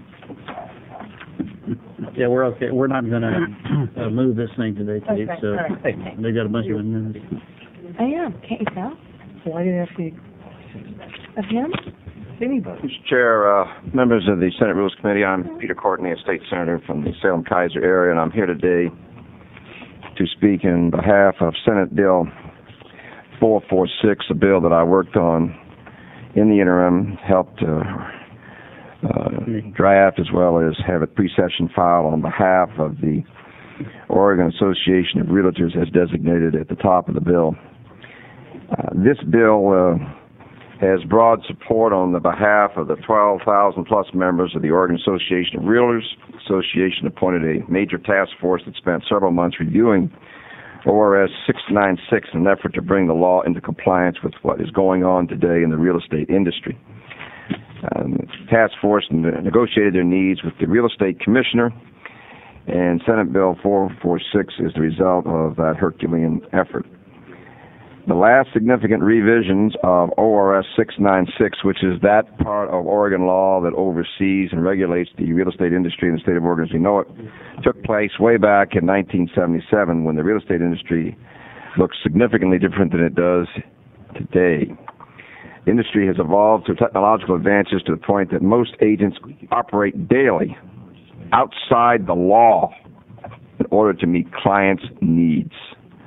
Yeah, we're okay. We're not going to move this thing today, Kate. Okay, So all right. they got a bunch of minutes. I am. Can't you tell? Why do you have to? Of him? Anybody? Mr. Chair, members of the Senate Rules Committee, I'm Peter Courtney, a state senator from the Salem-Keizer area, and I'm here today to speak in behalf of Senate Bill 446, a bill that I worked on in the interim, helped draft as well as have a pre-session file on behalf of the Oregon Association of Realtors as designated at the top of the bill. This bill has broad support on the behalf of the 12,000 plus members of the Oregon Association of Realtors. The association appointed a major task force that spent several months reviewing ORS 696 in an effort to bring the law into compliance with what is going on today in the real estate industry. The task force negotiated their needs with the real estate commissioner, and Senate Bill 446 is the result of that Herculean effort. The last significant revisions of ORS 696, which is that part of Oregon law that oversees and regulates the real estate industry in the state of Oregon as we know it, took place way back in 1977 when the real estate industry looks significantly different than it does today. The industry has evolved through technological advances to the point that most agents operate daily outside the law in order to meet clients' needs.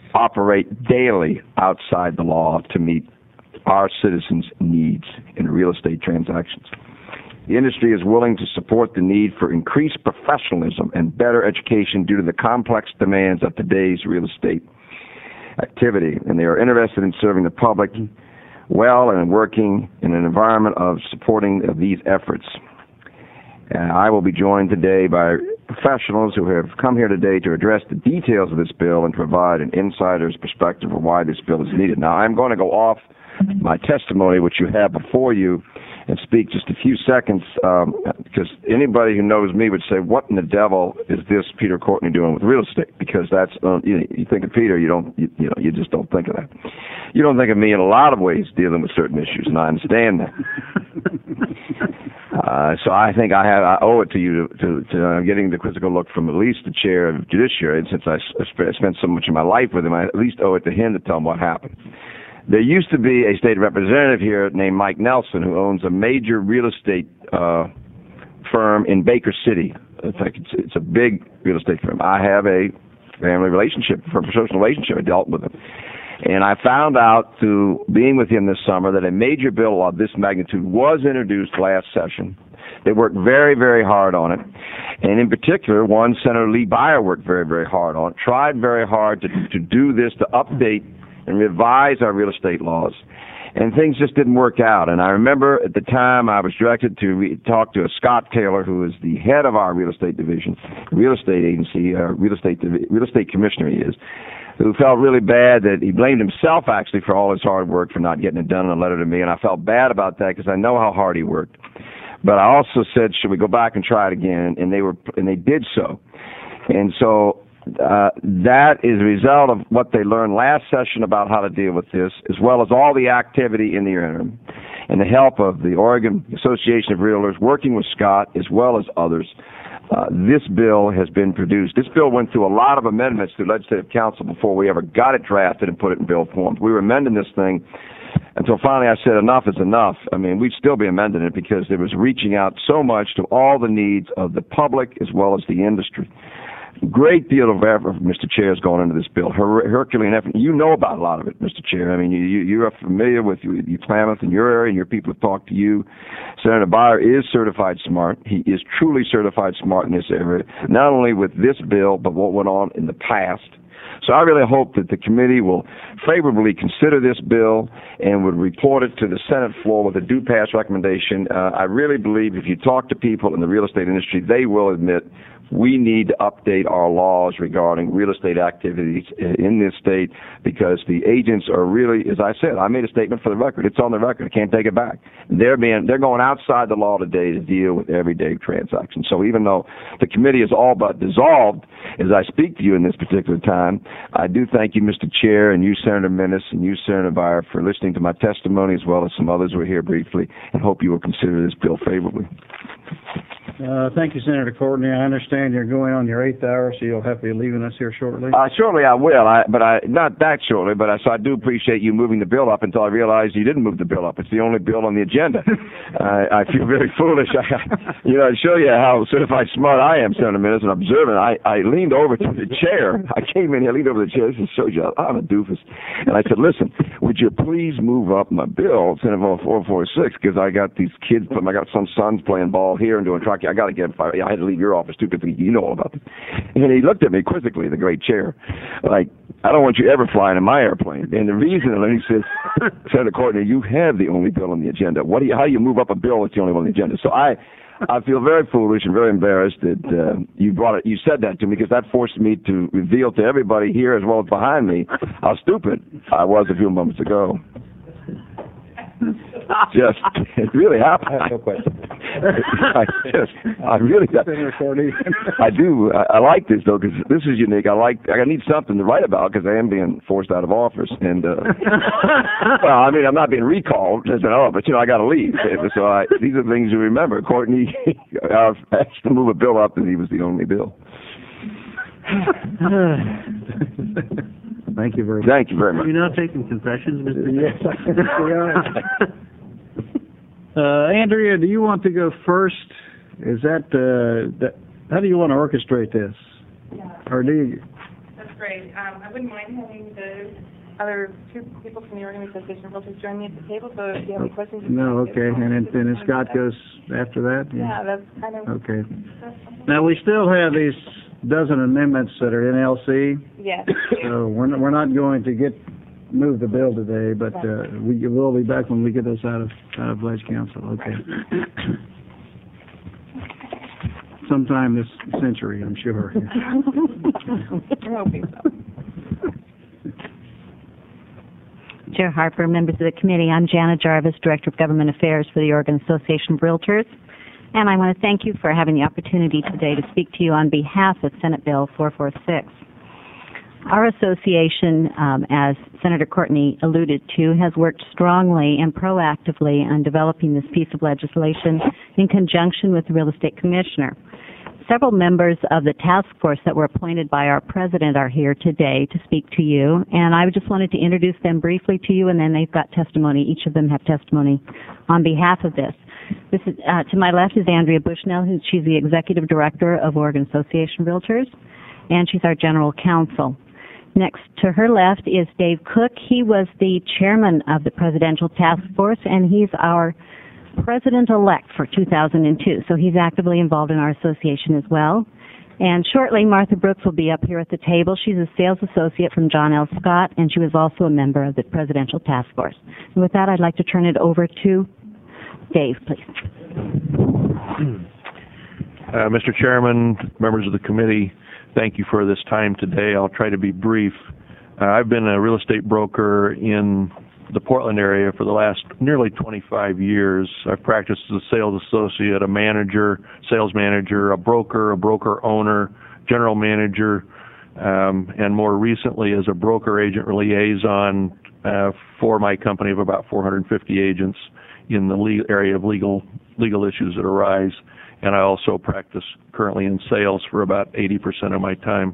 operate daily outside the law to meet our citizens' needs in real estate transactions. The industry is willing to support the need for increased professionalism and better education due to the complex demands of today's real estate activity, and they are interested in serving the public well and working in an environment of supporting these efforts. And I will be joined today by professionals who have come here today to address the details of this bill and provide an insider's perspective of why this bill is needed. Now, I'm going to go off my testimony, which you have before you, and speak just a few seconds, because anybody who knows me would say, what in the devil is this Peter Courtney doing with real estate? Because that's, you think of Peter, you just don't think of that. You don't think of me in a lot of ways dealing with certain issues, and I understand that. So I think I owe it to you to getting the quizzical look from at least the chair of Judiciary, and since I spent so much of my life with him, I at least owe it to him to tell him what happened. There used to be a state representative here named Mike Nelson who owns a major real estate firm in Baker City. In fact, it's a big real estate firm. I have a family relationship, a professional relationship. I dealt with him. And I found out through being with him this summer that a major bill of this magnitude was introduced last session. They worked very, very hard on it. And in particular, one, Senator Lee Beyer worked very, very hard on it, tried very hard to do this, to update and revise our real estate laws. And things just didn't work out. And I remember at the time I was directed to talk to Scott Taylor, who is the head of our real estate division, real estate agency, real estate commissioner he is, who felt really bad that he blamed himself actually for all his hard work for not getting it done in a letter to me. And I felt bad about that because I know how hard he worked. But I also said, should we go back and try it again? And they did so. And so that is a result of what they learned last session about how to deal with this, as well as all the activity in the interim, and the help of the Oregon Association of Realtors, working with Scott, as well as others. This bill has been produced. This bill went through a lot of amendments through Legislative Council before we ever got it drafted and put it in bill form. We were amending this thing until finally I said enough is enough. I mean, we'd still be amending it because there was reaching out so much to all the needs of the public as well as the industry. Great deal of effort, Mr. Chair, has gone into this bill. Herculean effort. You know about a lot of it, Mr. Chair. I mean, you are familiar with Klamath in your area, and your people have talked to you. Senator Beyer is certified smart. He is truly certified smart in this area, not only with this bill, but what went on in the past. So I really hope that the committee will favorably consider this bill and would report it to the Senate floor with a due pass recommendation. I really believe if you talk to people in the real estate industry, they will admit we need to update our laws regarding real estate activities in this state because the agents are really, as I said, I made a statement for the record. It's on the record. I can't take it back. They're going outside the law today to deal with everyday transactions. So even though the committee is all but dissolved, as I speak to you in this particular time, I do thank you, Mr. Chair, and you, Senator Minnis, and you, Senator Beyer, for listening to my testimony, as well as some others who were here briefly, and hope you will consider this bill favorably. Thank you, Senator Courtney. I understand you're going on your 8th hour, so you'll have to be leaving us here shortly. Shortly I will, not that shortly, so I do appreciate you moving the bill up until I realized you didn't move the bill up. It's the only bill on the agenda. I feel very foolish. To show you how certified smart I am, Senator Minnis, and observant, I leaned over to the chair. I came in here, leaned over to the chair. This shows you I'm a doofus. And I said, listen, would you please move up my bill, Senate Bill 446, because I got these kids, I got some sons playing ball here and doing track. I got to get him fired. I had to leave your office, too, because you know all about it. And he looked at me quizzically, the great chair, like, I don't want you ever flying in my airplane. And the reason, and he says, Senator Courtney, you have the only bill on the agenda. How do you move up a bill that's the only one on the agenda? So I feel very foolish and very embarrassed that you said that to me, because that forced me to reveal to everybody here as well as behind me how stupid I was a few moments ago. It really happened. I have no question. I really got. I do. I like this though because this is unique. I need something to write about because I am being forced out of office, and well, I mean, I'm not being recalled, but I got to leave. So these are things you remember. Courtney asked to move a bill up, and he was the only bill. Thank you very much. Thank you very much. Are you now taking confessions, Mr. Yes, Andrea, do you want to go first? Is that how do you want to orchestrate this? Yeah. Or do you? great. I wouldn't mind having the other two people from the Oregon Association of Realtors join me at the table, so if you have any questions... No, okay, and then Scott goes after that? Yeah, that's kind of... Okay. Now, we still have these dozen amendments that are in LC. Yes. So we're not going to move the bill today, but we will be back when we get those out of Pledge Council. Okay. Sometime this century, I'm sure. I'm hoping so. Chair Harper, members of the committee, I'm Jana Jarvis, Director of Government Affairs for the Oregon Association of Realtors, and I want to thank you for having the opportunity today to speak to you on behalf of Senate Bill 446. Our association, as Senator Courtney alluded to, has worked strongly and proactively on developing this piece of legislation in conjunction with the Real Estate Commissioner. Several members of the task force that were appointed by our president are here today to speak to you, and I just wanted to introduce them briefly to you, and then they've got testimony. Each of them have testimony on behalf of this. This is, to my left is Andrea Bushnell, she's the Executive Director of Oregon Association of Realtors, and she's our General Counsel. Next to her left is Dave Cook. He was the chairman of the Presidential Task Force, and he's our President-elect for 2002, so he's actively involved in our association as well. And shortly, Martha Brooks will be up here at the table. She's a sales associate from John L. Scott, and she was also a member of the Presidential Task Force. And with that, I'd like to turn it over to Dave, please. Mr. Chairman, members of the committee, thank you for this time today. I'll try to be brief. I've been a real estate broker in the Portland area for the last nearly 25 years. I've practiced as a sales associate, a manager, sales manager, a broker owner, general manager, and more recently as a broker agent liaison for my company of about 450 agents in the area of legal issues that arise. And I also practice currently in sales for about 80% of my time.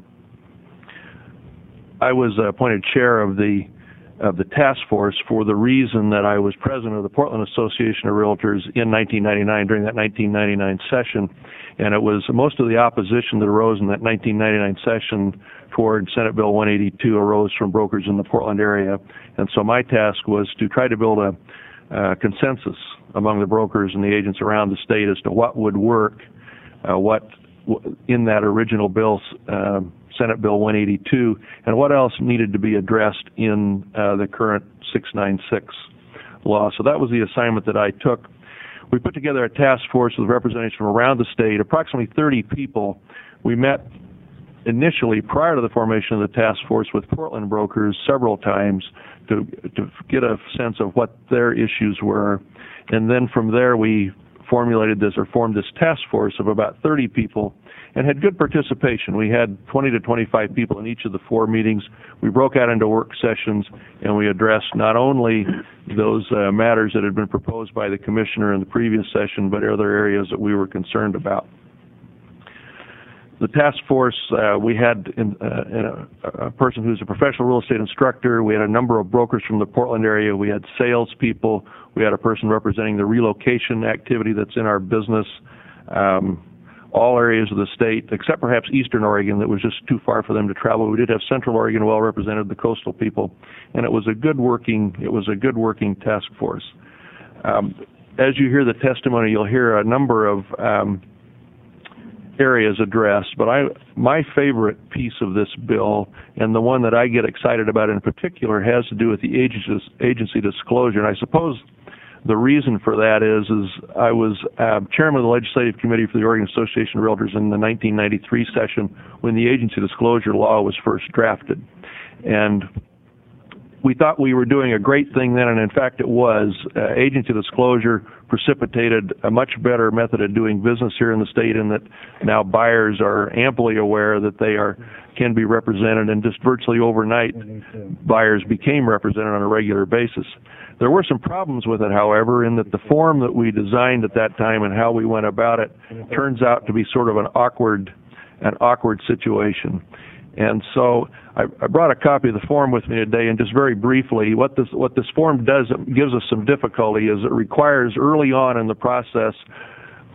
I was appointed chair of the task force for the reason that I was president of the Portland Association of Realtors in 1999 during that 1999 session, and it was most of the opposition that arose in that 1999 session toward Senate Bill 182 arose from brokers in the Portland area, and so my task was to try to build a consensus among the brokers and the agents around the state as to what would work, what in that original bill, Senate Bill 182, and what else needed to be addressed in the current 696 law. So that was the assignment that I took. We put together a task force with representatives from around the state, approximately 30 people. We met initially prior to the formation of the task force with Portland brokers several times to get a sense of what their issues were. And then from there we formed this task force of about 30 people and had good participation. We had 20 to 25 people in each of the 4 meetings. We broke out into work sessions, and we addressed not only those matters that had been proposed by the commissioner in the previous session, but other areas that we were concerned about. The task force, we had a person who's a professional real estate instructor. We had a number of brokers from the Portland area. We had salespeople. We had a person representing the relocation activity that's in our business. All areas of the state, except perhaps Eastern Oregon, that was just too far for them to travel. We did have Central Oregon well represented, the coastal people, and it was a good working task force. As you hear the testimony, you'll hear a number of areas addressed, but my favorite piece of this bill, and the one that I get excited about in particular, has to do with the agency disclosure. And I suppose the reason for that is I was chairman of the legislative committee for the Oregon Association of Realtors in the 1993 session when the agency disclosure law was first drafted. And we thought we were doing a great thing then, and in fact it was. Agency disclosure precipitated a much better method of doing business here in the state, in that now buyers are amply aware that they can be represented, and just virtually overnight buyers became represented on a regular basis. There were some problems with it, however, in that the form that we designed at that time and how we went about it turns out to be sort of an awkward situation. And so I brought a copy of the form with me today, and just very briefly, what this form does, it gives us some difficulty, is it requires early on in the process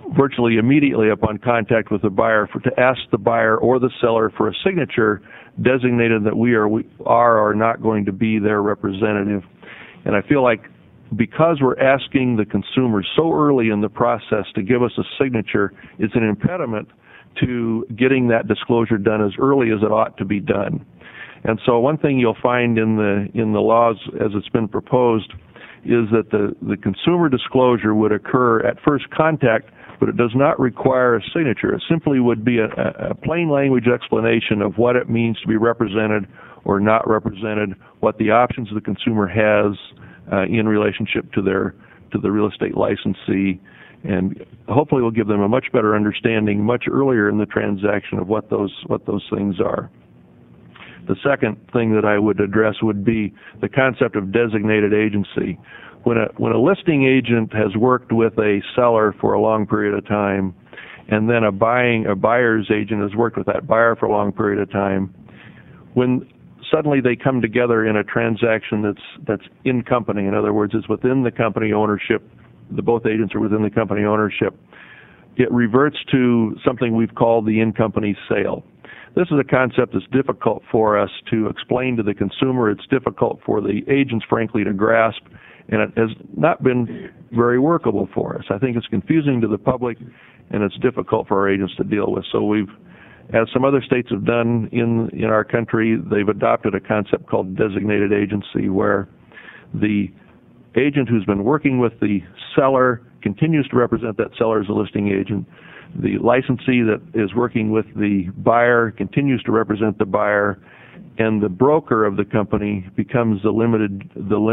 virtually immediately upon contact with the buyer to ask the buyer or the seller for a signature designated that we are or not going to be their representative. And I feel like because we're asking the consumer so early in the process to give us a signature, it's an impediment to getting that disclosure done as early as it ought to be done. And so one thing you'll find in the laws as it's been proposed is that the consumer disclosure would occur at first contact, but it does not require a signature. It simply would be a plain language explanation of what it means to be represented or not represented, what the options the consumer has in relationship to the real estate licensee, and hopefully will give them a much better understanding much earlier in the transaction of what those things are. The second thing that I would address would be the concept of designated agency. When a listing agent has worked with a seller for a long period of time, and then a buyer's agent has worked with that buyer for a long period of time, when suddenly they come together in a transaction that's in company, in other words, it's within the company ownership, both agents are within the company ownership, it reverts to something we've called the in-company sale. This is a concept that's difficult for us to explain to the consumer. It's difficult for the agents, frankly, to grasp, and it has not been very workable for us. I think it's confusing to the public, and it's difficult for our agents to deal with. So as some other states have done in our country, they've adopted a concept called designated agency, where the agent who's been working with the seller continues to represent that seller as a listing agent. The licensee that is working with the buyer continues to represent the buyer, and the broker of the company becomes the limited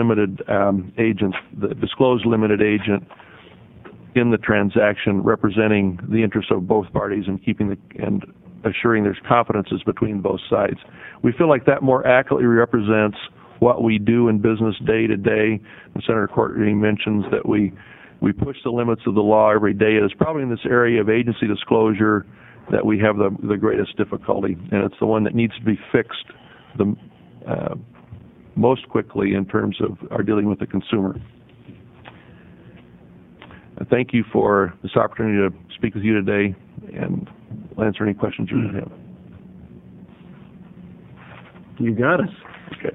agent, the disclosed limited agent in the transaction, representing the interests of both parties and and assuring there's confidences between both sides. We feel like that more accurately represents what we do in business day to day. And Senator Courtney mentions that we push the limits of the law every day. It is probably in this area of agency disclosure that we have the greatest difficulty, and it's the one that needs to be fixed the most quickly in terms of our dealing with the consumer. Thank you for this opportunity to speak with you today, and I'll answer any questions you may have. You got us. Okay.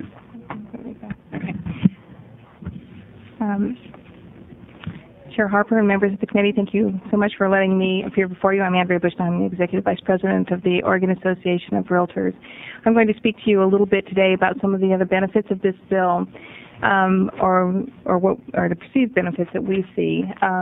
Chair Harper and members of the committee, thank you so much for letting me appear before you. I'm Andrea Bush, and I'm the Executive Vice President of the Oregon Association of Realtors. I'm going to speak to you a little bit today about some of the other benefits of this bill, or the perceived benefits that we see.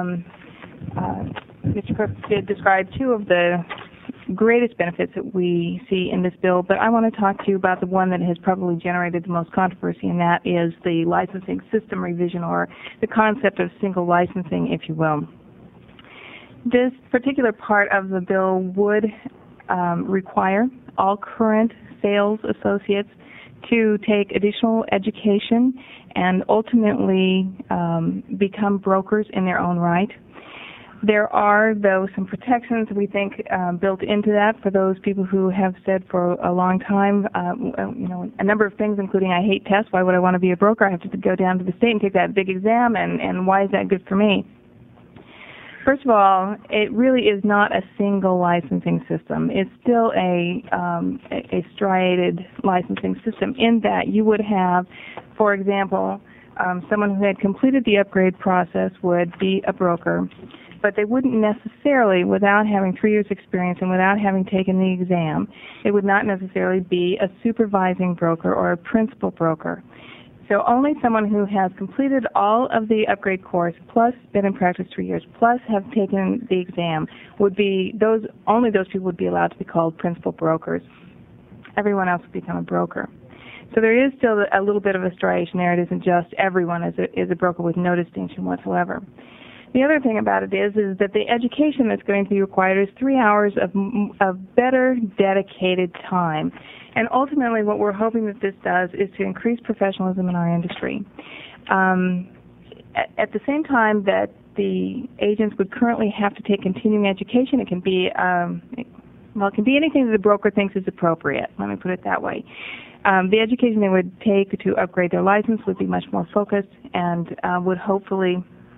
Mr. Cook did describe two of the greatest benefits that we see in this bill, but I want to talk to you about the one that has probably generated the most controversy, and that is the licensing system revision, or the concept of single licensing, if you will. This particular part of the bill would require all current sales associates to take additional education and ultimately become brokers in their own right. There are, though, some protections we think built into that for those people who have said for a long time, a number of things, including I hate tests. Why would I want to be a broker? I have to go down to the state and take that big exam, and why is that good for me? First of all, it really is not a single licensing system. It's still a striated licensing system in that you would have, for example, someone who had completed the upgrade process would be a broker, but they wouldn't necessarily, without having 3 years experience and without having taken the exam, it would not necessarily be a supervising broker or a principal broker. So only someone who has completed all of the upgrade course, plus been in practice 3 years, plus have taken the exam, only those people would be allowed to be called principal brokers. Everyone else would become a broker. So there is still a little bit of a striation there. It isn't just everyone is a broker with no distinction whatsoever. The other thing about it is that the education that's going to be required is 3 hours of better dedicated time. And ultimately what we're hoping that this does is to increase professionalism in our industry. At the same time that the agents would currently have to take continuing education, it can be it can be anything that the broker thinks is appropriate. Let me put it that way. The education they would take to upgrade their license would be much more focused and would hopefully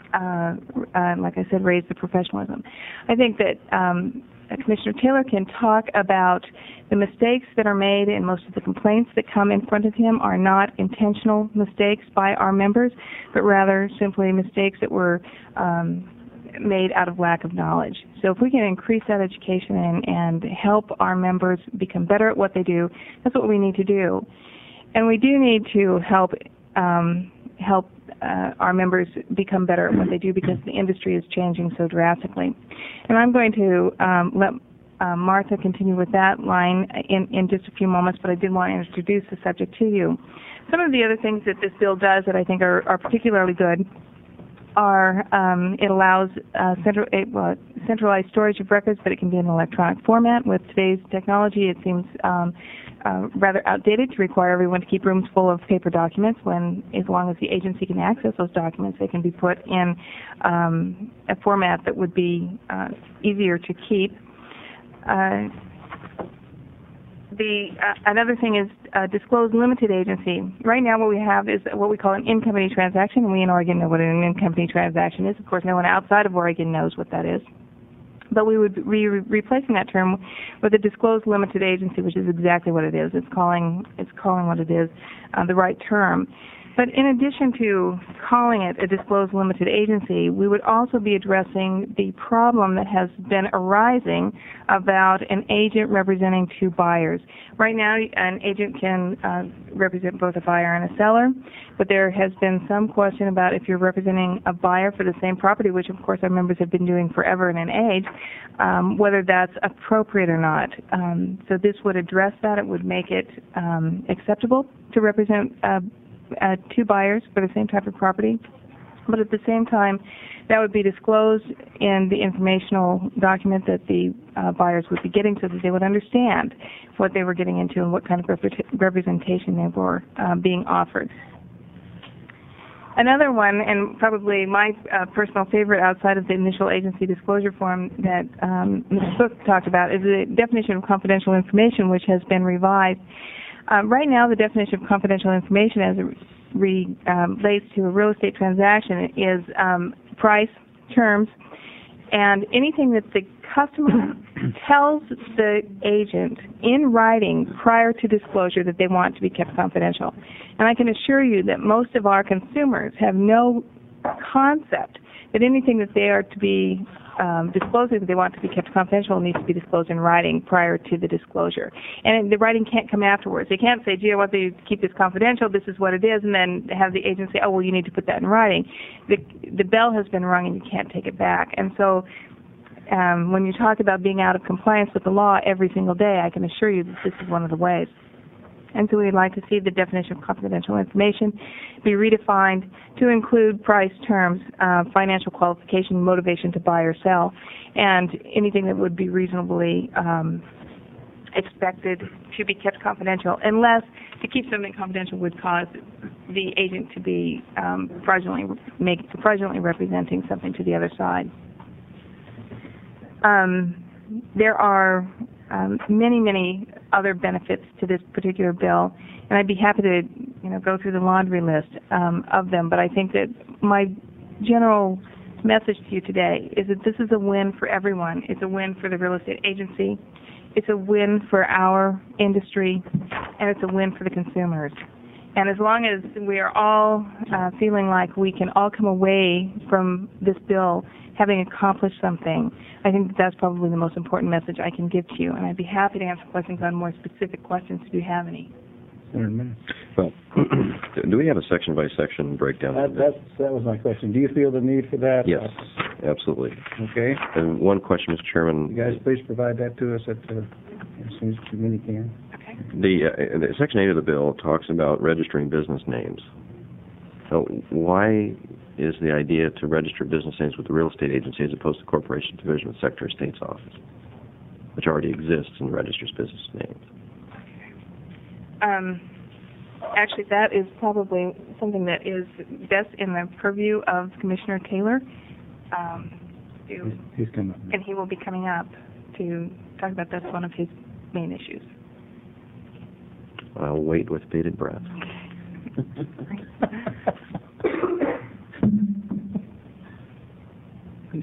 like I said, raise the professionalism. I think that Commissioner Taylor can talk about the mistakes that are made, and most of the complaints that come in front of him are not intentional mistakes by our members, but rather simply mistakes that were made out of lack of knowledge. So if we can increase that education and help our members become better at what they do, that's what we need to do. And we do need to help our members become better at what they do because the industry is changing so drastically. And I'm going to let Martha continue with that line in just a few moments, but I did want to introduce the subject to you. Some of the other things that this bill does that I think are particularly good are it allows centralized storage of records, but it can be in electronic format. With today's technology, it seems rather outdated to require everyone to keep rooms full of paper documents when, as long as the agency can access those documents, they can be put in a format that would be easier to keep. Another thing is disclosed limited agency. Right now what we have is what we call an in-company transaction, and we in Oregon know what an in-company transaction is. Of course, no one outside of Oregon knows what that is. But we would be replacing that term with a disclosed limited agency, which is exactly what it is. It's calling what it is the right term. But in addition to calling it a disclosed limited agency, we would also be addressing the problem that has been arising about an agent representing two buyers. Right now, an agent can represent both a buyer and a seller, but there has been some question about if you're representing a buyer for the same property, which of course our members have been doing forever and an age, whether that's appropriate or not. So this would address that. It would make it acceptable to represent two buyers for the same type of property, but at the same time, that would be disclosed in the informational document that the buyers would be getting so that they would understand what they were getting into and what kind of representation they were being offered. Another one, and probably my personal favorite outside of the initial agency disclosure form that Ms. Cook talked about, is the definition of confidential information, which has been revised. Right now, the definition of confidential information as it relates to a real estate transaction is price, terms, and anything that the customer tells the agent in writing prior to disclosure that they want to be kept confidential. And I can assure you that most of our consumers have no concept that anything that they are to be disclosing that they want to be kept confidential needs to be disclosed in writing prior to the disclosure. And the writing can't come afterwards. They can't say, gee, I want to keep this confidential, this is what it is, and then have the agent say, oh, well, you need to put that in writing. The bell has been rung and you can't take it back. And so when you talk about being out of compliance with the law every single day, I can assure you that this is one of the ways. And so we'd like to see the definition of confidential information be redefined to include price, terms, financial qualification, motivation to buy or sell, and anything that would be reasonably expected to be kept confidential, unless to keep something confidential would cause the agent to be fraudulently representing something to the other side. There are many, many other benefits to this particular bill, and I'd be happy to, go through the laundry list of them. But I think that my general message to you today is that this is a win for everyone. It's a win for the real estate agency. It's a win for our industry, and it's a win for the consumers. And as long as we are all feeling like we can all come away from this bill having accomplished something, I think that's probably the most important message I can give to you. And I'd be happy to answer questions on more specific questions if you have any. Well, do we have a section-by-section breakdown? That was my question. Do you feel the need for that? Yes, absolutely. Okay. And one question, Mr. Chairman. You guys please provide that to us as soon as the committee can. Okay. The Section 8 of the bill talks about registering business names. So why is the idea to register business names with the real estate agency as opposed to Corporation Division of the Secretary of State's office, which already exists and registers business names? Actually, that is probably something that is best in the purview of Commissioner Taylor. He's coming up. And he will be coming up to talk about that's one of his main issues. I'll wait with bated breath.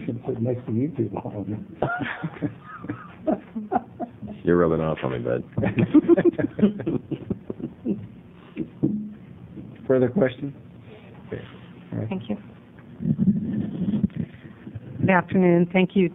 should sit next to you too long. You're rubbing off on me, bud. Further questions? Thank you. Good afternoon. Thank you,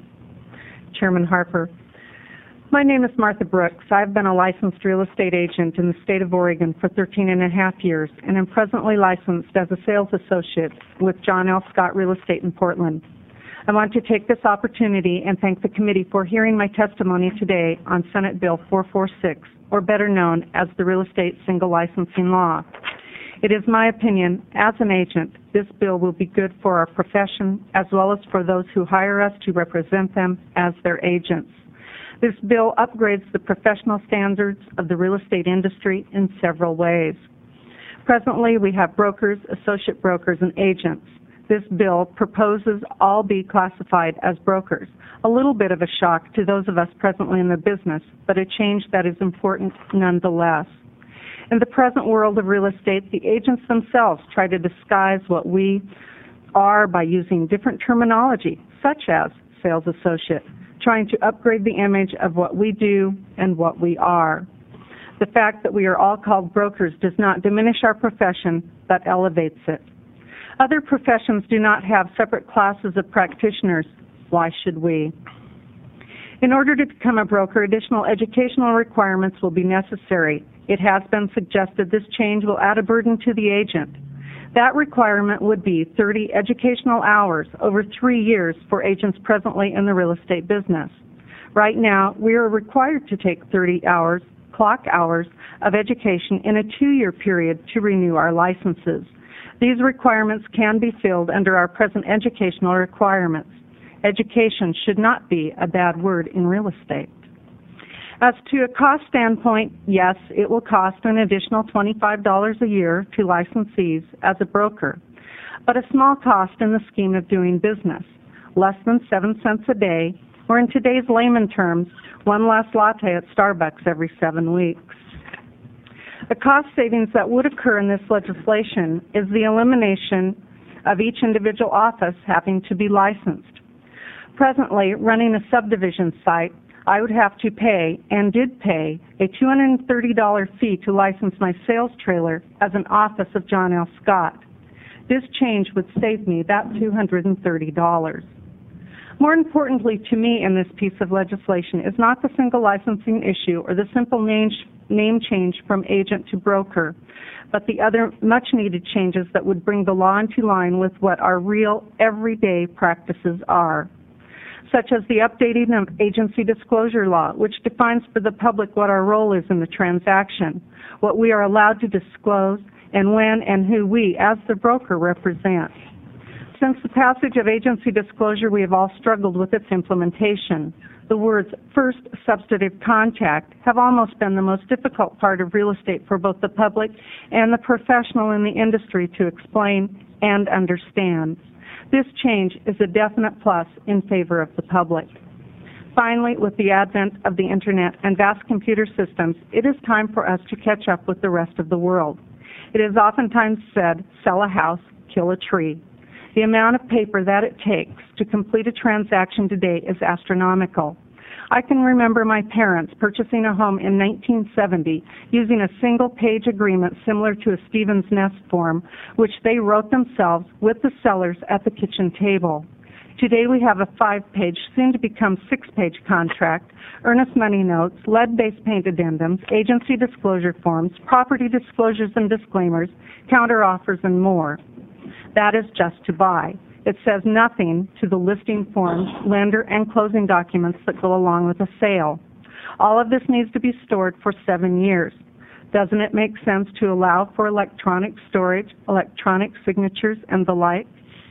Chairman Harper. My name is Martha Brooks. I've been a licensed real estate agent in the state of Oregon for 13 and a half years, and am presently licensed as a sales associate with John L. Scott Real Estate in Portland. I want to take this opportunity and thank the committee for hearing my testimony today on Senate Bill 446, or better known as the Real Estate Single Licensing Law. It is my opinion, as an agent, this bill will be good for our profession as well as for those who hire us to represent them as their agents. This bill upgrades the professional standards of the real estate industry in several ways. Presently, we have brokers, associate brokers, and agents. This bill proposes all be classified as brokers, a little bit of a shock to those of us presently in the business, but a change that is important nonetheless. In the present world of real estate, the agents themselves try to disguise what we are by using different terminology, such as sales associate, trying to upgrade the image of what we do and what we are. The fact that we are all called brokers does not diminish our profession, but elevates it. Other professions do not have separate classes of practitioners. Why should we? In order to become a broker, additional educational requirements will be necessary. It has been suggested this change will add a burden to the agent. That requirement would be 30 educational hours over 3 years for agents presently in the real estate business. Right now, we are required to take 30 hours, clock hours, of education in a 2-year period to renew our licenses. These requirements can be filled under our present educational requirements. Education should not be a bad word in real estate. As to a cost standpoint, yes, it will cost an additional $25 a year to licensees as a broker, but a small cost in the scheme of doing business, less than 7 cents a day, or in today's layman terms, one less latte at Starbucks every 7 weeks. The cost savings that would occur in this legislation is the elimination of each individual office having to be licensed. Presently, running a subdivision site, I would have to pay, and did pay, a $230 fee to license my sales trailer as an office of John L. Scott. This change would save me that $230. More importantly to me in this piece of legislation is not the single licensing issue or the simple name change from agent to broker, but the other much-needed changes that would bring the law into line with what our real, everyday practices are, such as the updating of agency disclosure law, which defines for the public what our role is in the transaction, what we are allowed to disclose, and when and who we, as the broker, represent. Since the passage of agency disclosure, we have all struggled with its implementation. The words first substantive contact have almost been the most difficult part of real estate for both the public and the professional in the industry to explain and understand. This change is a definite plus in favor of the public. Finally, with the advent of the Internet and vast computer systems, it is time for us to catch up with the rest of the world. It is oftentimes said, sell a house, kill a tree. The amount of paper that it takes to complete a transaction today is astronomical. I can remember my parents purchasing a home in 1970 using a single-page agreement similar to a Stephen's Nest form, which they wrote themselves with the sellers at the kitchen table. Today we have a 5-page, soon-to-become 6-page contract, earnest money notes, lead-based paint addendums, agency disclosure forms, property disclosures and disclaimers, counteroffers, and more. That is just to buy. It says nothing to the listing forms, lender, and closing documents that go along with a sale. All of this needs to be stored for 7 years. Doesn't it make sense to allow for electronic storage, electronic signatures, and the like?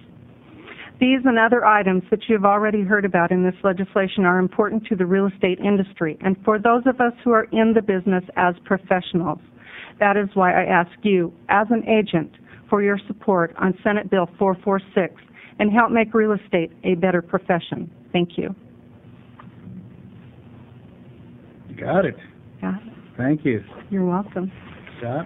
These and other items that you have already heard about in this legislation are important to the real estate industry and for those of us who are in the business as professionals. That is why I ask you, as an agent, for your support on Senate Bill 446 and help make real estate a better profession. Thank you. Got it. Yeah. Thank you. You're welcome. Scott?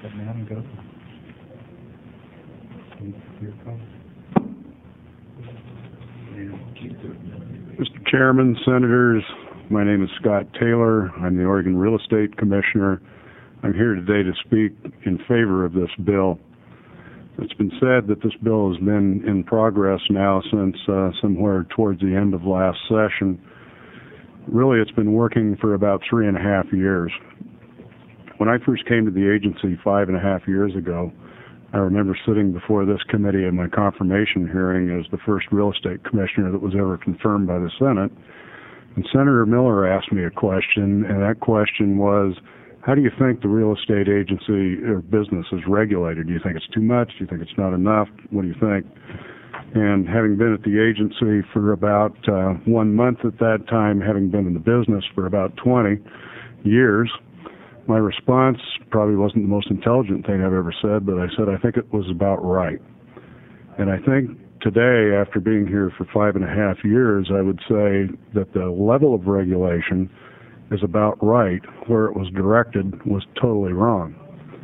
Mr. Chairman, Senators, my name is Scott Taylor. I'm the Oregon Real Estate Commissioner. I'm here today to speak in favor of this bill. It's been said that this bill has been in progress now since somewhere towards the end of last session. Really, it's been working for about 3.5 years. When I first came to the agency 5.5 years ago, I remember sitting before this committee in my confirmation hearing as the first real estate commissioner that was ever confirmed by the Senate. And Senator Miller asked me a question, and that question was, how do you think the real estate agency or business is regulated? Do you think it's too much? Do you think it's not enough? What do you think? And having been at the agency for about 1 month at that time, having been in the business for about 20 years, my response probably wasn't the most intelligent thing I've ever said, but I said I think it was about right. And I think today, after being here for 5.5 years, I would say that the level of regulation is about right. Where it was directed was totally wrong.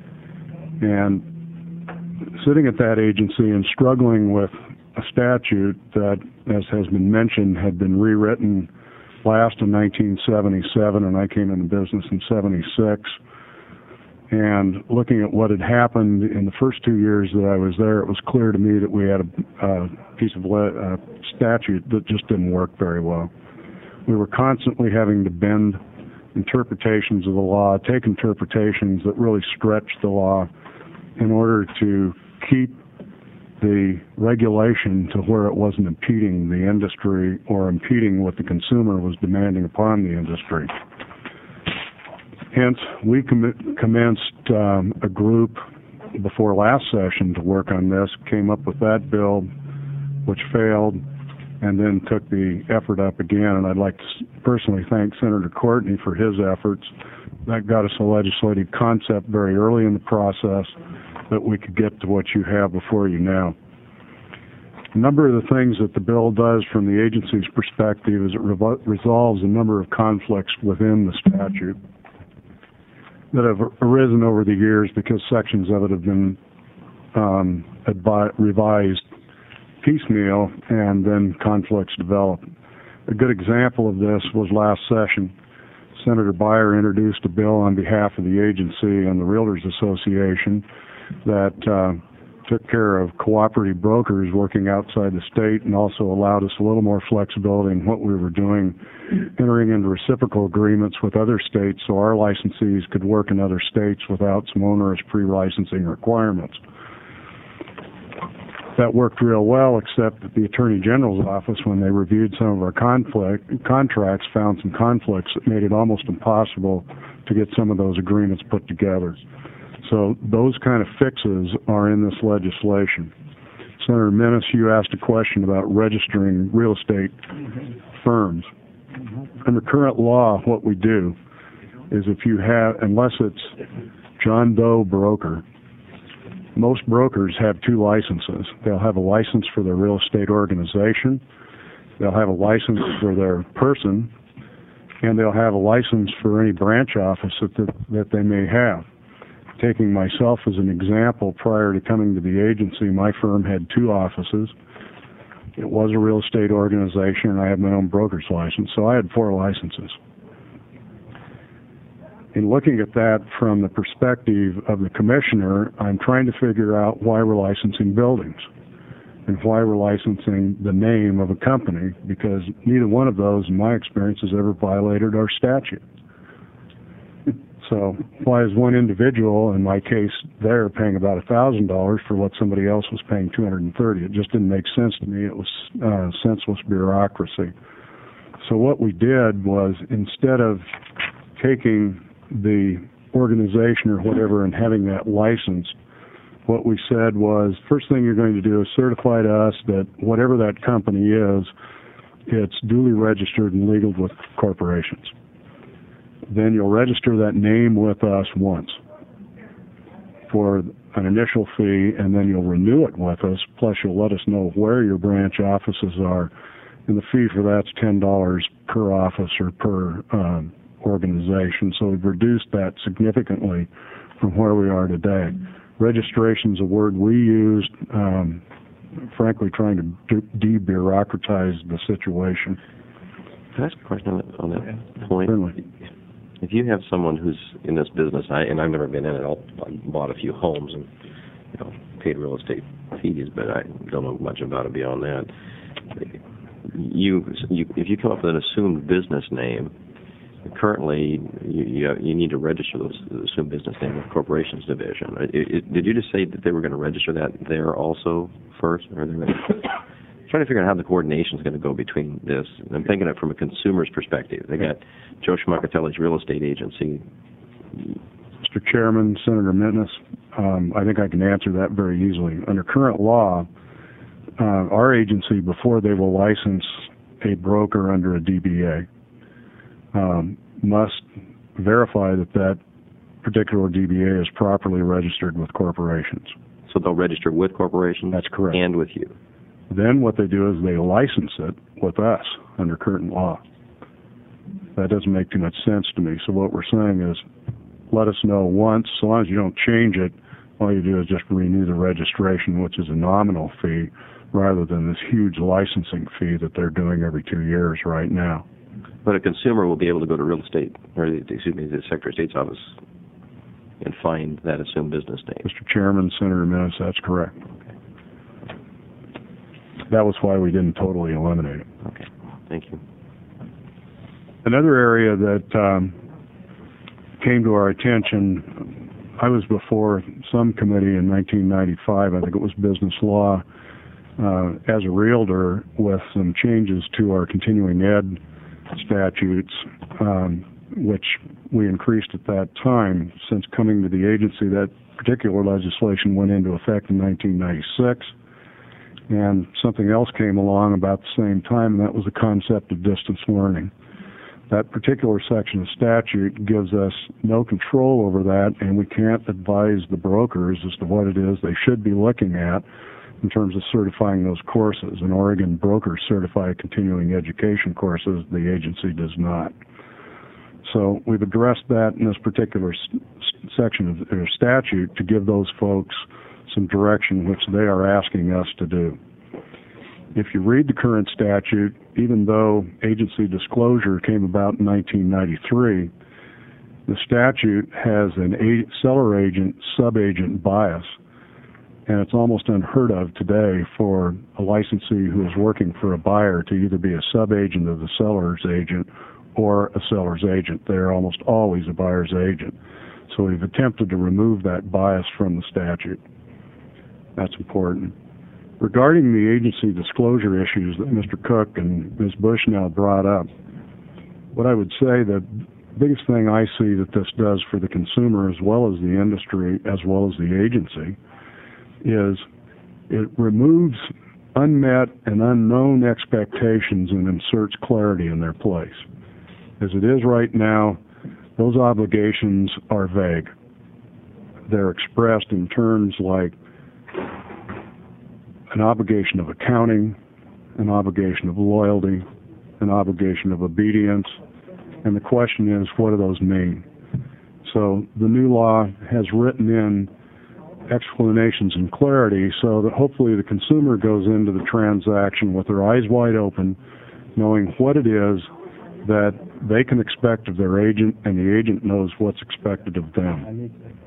And sitting at that agency and struggling with a statute that, as has been mentioned, had been rewritten last in 1977, and I came into business in 76. And looking at what had happened in the first 2 years that I was there, it was clear to me that we had a piece of statute that just didn't work very well. We were constantly having to bend interpretations of the law, take interpretations that really stretched the law in order to keep the regulation to where it wasn't impeding the industry or impeding what the consumer was demanding upon the industry. Hence, we commenced a group before last session to work on this, came up with that bill, which failed, and then took the effort up again. And I'd like to personally thank Senator Courtney for his efforts. That got us a legislative concept very early in the process that we could get to what you have before you now. A number of the things that the bill does from the agency's perspective is it resolves a number of conflicts within the statute that have arisen over the years because sections of it have been revised piecemeal and then conflicts develop. A good example of this was last session. Senator Beyer introduced a bill on behalf of the agency and the Realtors Association that took care of cooperative brokers working outside the state and also allowed us a little more flexibility in what we were doing, entering into reciprocal agreements with other states so our licensees could work in other states without some onerous pre-licensing requirements. That worked real well, except that the Attorney General's office, when they reviewed some of our contracts, found some conflicts that made it almost impossible to get some of those agreements put together. So those kind of fixes are in this legislation. Senator Menace, you asked a question about registering real estate firms. Under current law, what we do is if you have, unless it's John Doe broker, most brokers have 2 licenses. They'll have a license for their real estate organization, they'll have a license for their person, and they'll have a license for any branch office that they may have. Taking myself as an example, prior to coming to the agency, my firm had 2 offices. It was a real estate organization, and I had my own broker's license, so I had 4 licenses. In looking at that from the perspective of the commissioner, I'm trying to figure out why we're licensing buildings and why we're licensing the name of a company, because neither one of those, in my experience, has ever violated our statute. So why is one individual, in my case there, paying about $1,000 for what somebody else was paying $230? It just didn't make sense to me. It was senseless bureaucracy. So what we did was, instead of taking the organization or whatever and having that licensed, what we said was, first thing you're going to do is certify to us that whatever that company is, it's duly registered and legal with corporations. Then you'll register that name with us once for an initial fee, and then you'll renew it with us, plus you'll let us know where your branch offices are, and the fee for that's $10 per office or per organization. So we've reduced that significantly from where we are today. Registration's a word we used, frankly, trying to de-bureaucratize the situation. Can I ask a question on that point? Certainly. If you have someone who's in this business, and I've never been in it, I bought a few homes and paid real estate fees, but I don't know much about it beyond that. If you come up with an assumed business name, currently you need to register the assumed business name with Corporations Division. Did you just say that they were going to register that there also first, or they're going to? Trying to figure out how the coordination is going to go between this. And I'm thinking of it from a consumer's perspective. They got Joe Schmuckatelli's real estate agency. Mr. Chairman, Senator Mitniss, I think I can answer that very easily. Under current law, our agency, before they will license a broker under a DBA, must verify that particular DBA is properly registered with corporations. So they'll register with corporations? That's correct. And with you? Then what they do is they license it with us under current law. That doesn't make too much sense to me. So what we're saying is, let us know once, so long as you don't change it, all you do is just renew the registration, which is a nominal fee, rather than this huge licensing fee that they're doing every 2 years right now. But a consumer will be able to go to real estate, or the Secretary of State's office and find that assumed business name. Mr. Chairman, Senator Minnis, that's correct. Okay. That was why we didn't totally eliminate it. Okay. Thank you. Another area that came to our attention, I was before some committee in 1995, I think it was business law, as a realtor with some changes to our continuing ed statutes, which we increased at that time. Since coming to the agency, that particular legislation went into effect in 1996, and something else came along about the same time, and that was the concept of distance learning. That particular section of statute gives us no control over that, and we can't advise the brokers as to what it is they should be looking at in terms of certifying those courses. In Oregon, brokers certify continuing education courses. The agency does not. So we've addressed that in this particular section of the statute to give those folks some direction, which they are asking us to do. If you read the current statute, even though agency disclosure came about in 1993, the statute has a seller agent, sub-agent bias, and it's almost unheard of today for a licensee who is working for a buyer to either be a sub-agent of the seller's agent or a seller's agent. They are almost always a buyer's agent. So we've attempted to remove that bias from the statute. That's important. Regarding the agency disclosure issues that Mr. Cook and Ms. Bushnell brought up, what I would say, the biggest thing I see that this does for the consumer as well as the industry as well as the agency is it removes unmet and unknown expectations and inserts clarity in their place. As it is right now, those obligations are vague. They're expressed in terms like an obligation of accounting, an obligation of loyalty, an obligation of obedience, and the question is, what do those mean? So the new law has written in explanations and clarity so that hopefully the consumer goes into the transaction with their eyes wide open, knowing what it is that they can expect of their agent, and the agent knows what's expected of them.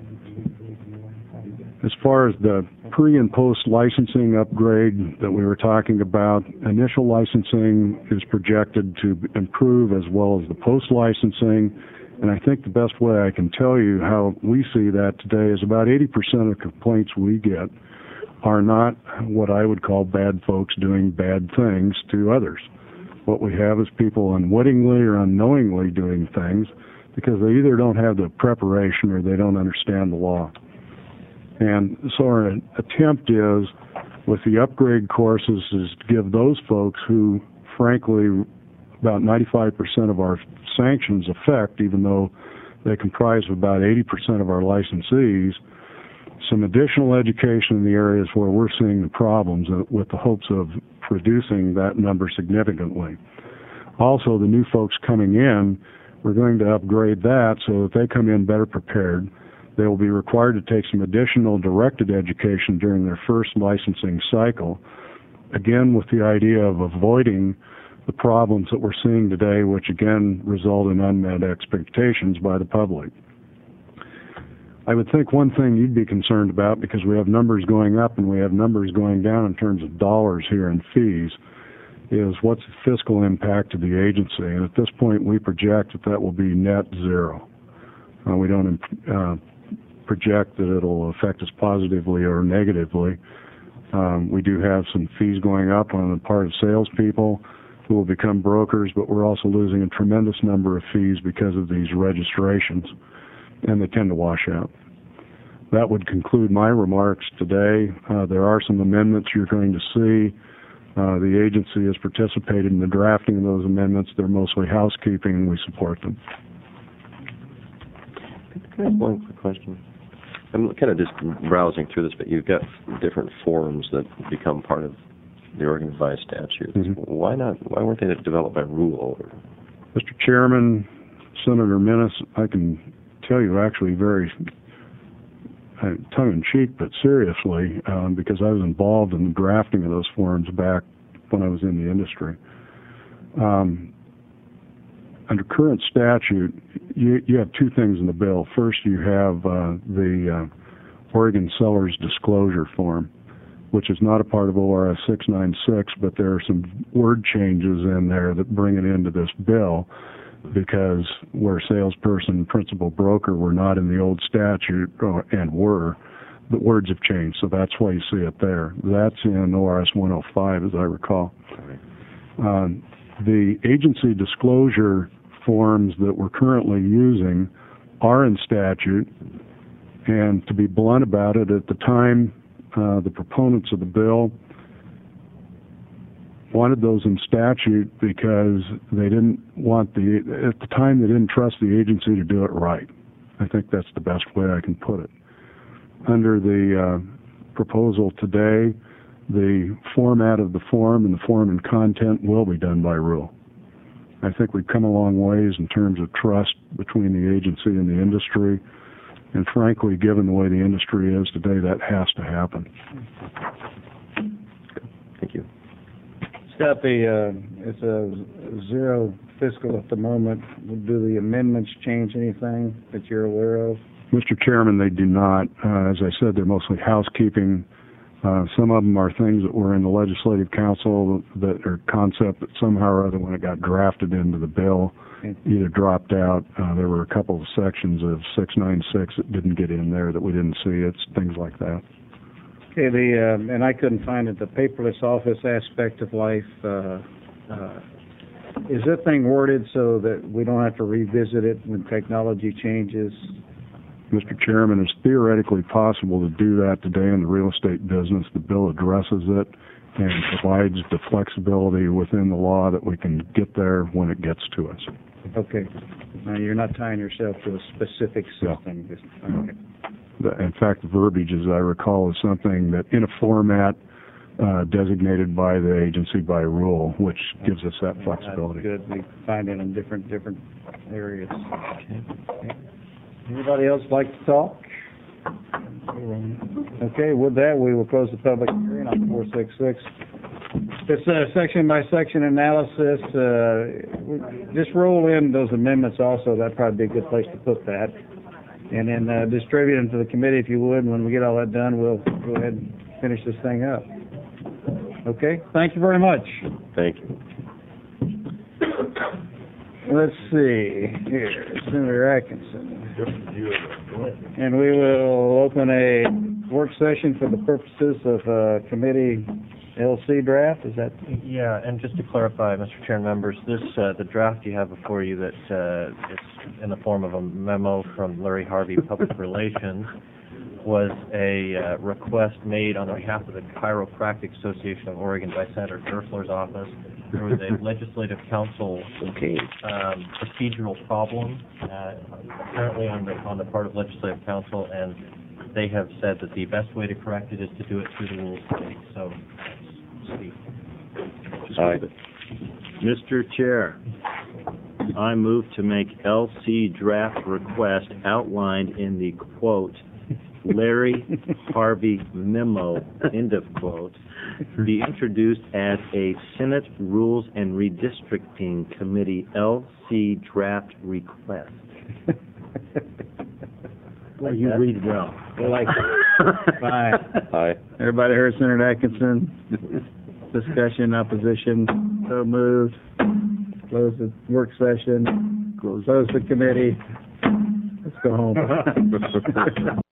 As far as the pre- and post-licensing upgrade that we were talking about, initial licensing is projected to improve as well as the post-licensing, and I think the best way I can tell you how we see that today is about 80% of the complaints we get are not what I would call bad folks doing bad things to others. What we have is people unwittingly or unknowingly doing things because they either don't have the preparation or they don't understand the law. And so our attempt is, with the upgrade courses, is to give those folks who, frankly, about 95% of our sanctions affect, even though they comprise of about 80% of our licensees, some additional education in the areas where we're seeing the problems with the hopes of reducing that number significantly. Also, the new folks coming in, we're going to upgrade that so that they come in better prepared. They will be required to take some additional directed education during their first licensing cycle, again with the idea of avoiding the problems that we're seeing today, which again result in unmet expectations by the public. I would think one thing you'd be concerned about, because we have numbers going up and we have numbers going down in terms of dollars here in fees, is what's the fiscal impact to the agency. And at this point, we project that will be net zero. We don't project that it'll affect us positively or negatively. We do have some fees going up on the part of salespeople who will become brokers, but we're also losing a tremendous number of fees because of these registrations, and they tend to wash out. That would conclude my remarks today. There are some amendments you're going to see. The agency has participated in the drafting of those amendments. They're mostly housekeeping, and we support them. Can I ask one quick question? I'm kind of just browsing through this, but you've got different forms that become part of the Oregon Revised Statutes. Mm-hmm. Why weren't they developed by rule? Mr. Chairman, Senator Minnis, I can tell you actually very tongue-in-cheek but seriously, because I was involved in the drafting of those forms back when I was in the industry. Under current statute, you have two things in the bill. First, you have the Oregon Seller's Disclosure Form, which is not a part of ORS 696, but there are some word changes in there that bring it into this bill, because where salesperson and principal broker were not in the old statute, and were, the words have changed, so that's why you see it there. That's in ORS 105, as I recall. The agency disclosure forms that we're currently using are in statute, and to be blunt about it, at the time, the proponents of the bill wanted those in statute because they didn't want at the time they didn't trust the agency to do it right. I think that's the best way I can put it. Under the proposal today, the format of the form and the form and content will be done by rule. I think we've come a long ways in terms of trust between the agency and the industry, and frankly, given the way the industry is today, that has to happen. Thank you. Scott, it's a zero fiscal at the moment. Do the amendments change anything that you're aware of? Mr. Chairman, they do not. As I said, they're mostly housekeeping. Some of them are things that were in the Legislative Council that are concept that somehow or other, when it got drafted into the bill, either dropped out. There were a couple of sections of 696 that didn't get in there that we didn't see. It's things like that. Okay, and I couldn't find it, the paperless office aspect of life, is that thing worded so that we don't have to revisit it when technology changes? Mr. Chairman, it's theoretically possible to do that today in the real estate business. The bill addresses it and provides the flexibility within the law that we can get there when it gets to us. Okay. Now, you're not tying yourself to a specific system. No. Okay. In fact, the verbiage, as I recall, is something that in a format designated by the agency by rule, which gives us that flexibility. That's good. We find it in different areas. Okay. Anybody else like to talk? Okay, with that, we will close the public hearing on 466. This section-by-section analysis, just roll in those amendments also. That'd probably be a good place to put that. And then distribute them to the committee if you would. When we get all that done, we'll go ahead and finish this thing up. Okay? Thank you very much. Thank you. Let's see. Here, Senator Atkinson. And we will open a work session for the purposes of committee LC draft. Is that? Yeah, and just to clarify, Mr. Chair and members, this the draft you have before you that it's in the form of a memo from Larry Harvey, Public Relations, was a request made on behalf of the Chiropractic Association of Oregon by Senator Gerfler's office. There was a legislative council procedural problem apparently on the part of legislative council, and they have said that the best way to correct it is to do it through the rules committee. So, Steve. Mr. Chair, I move to make LC draft request outlined in the quote, Larry Harvey memo, end of quote, be introduced as a Senate Rules and Redistricting Committee LC draft request. Well, you read well. I like Aye. Aye. Everybody heard Senator Atkinson? Discussion, opposition, so moved. Close the work session. Close the committee. Let's go home.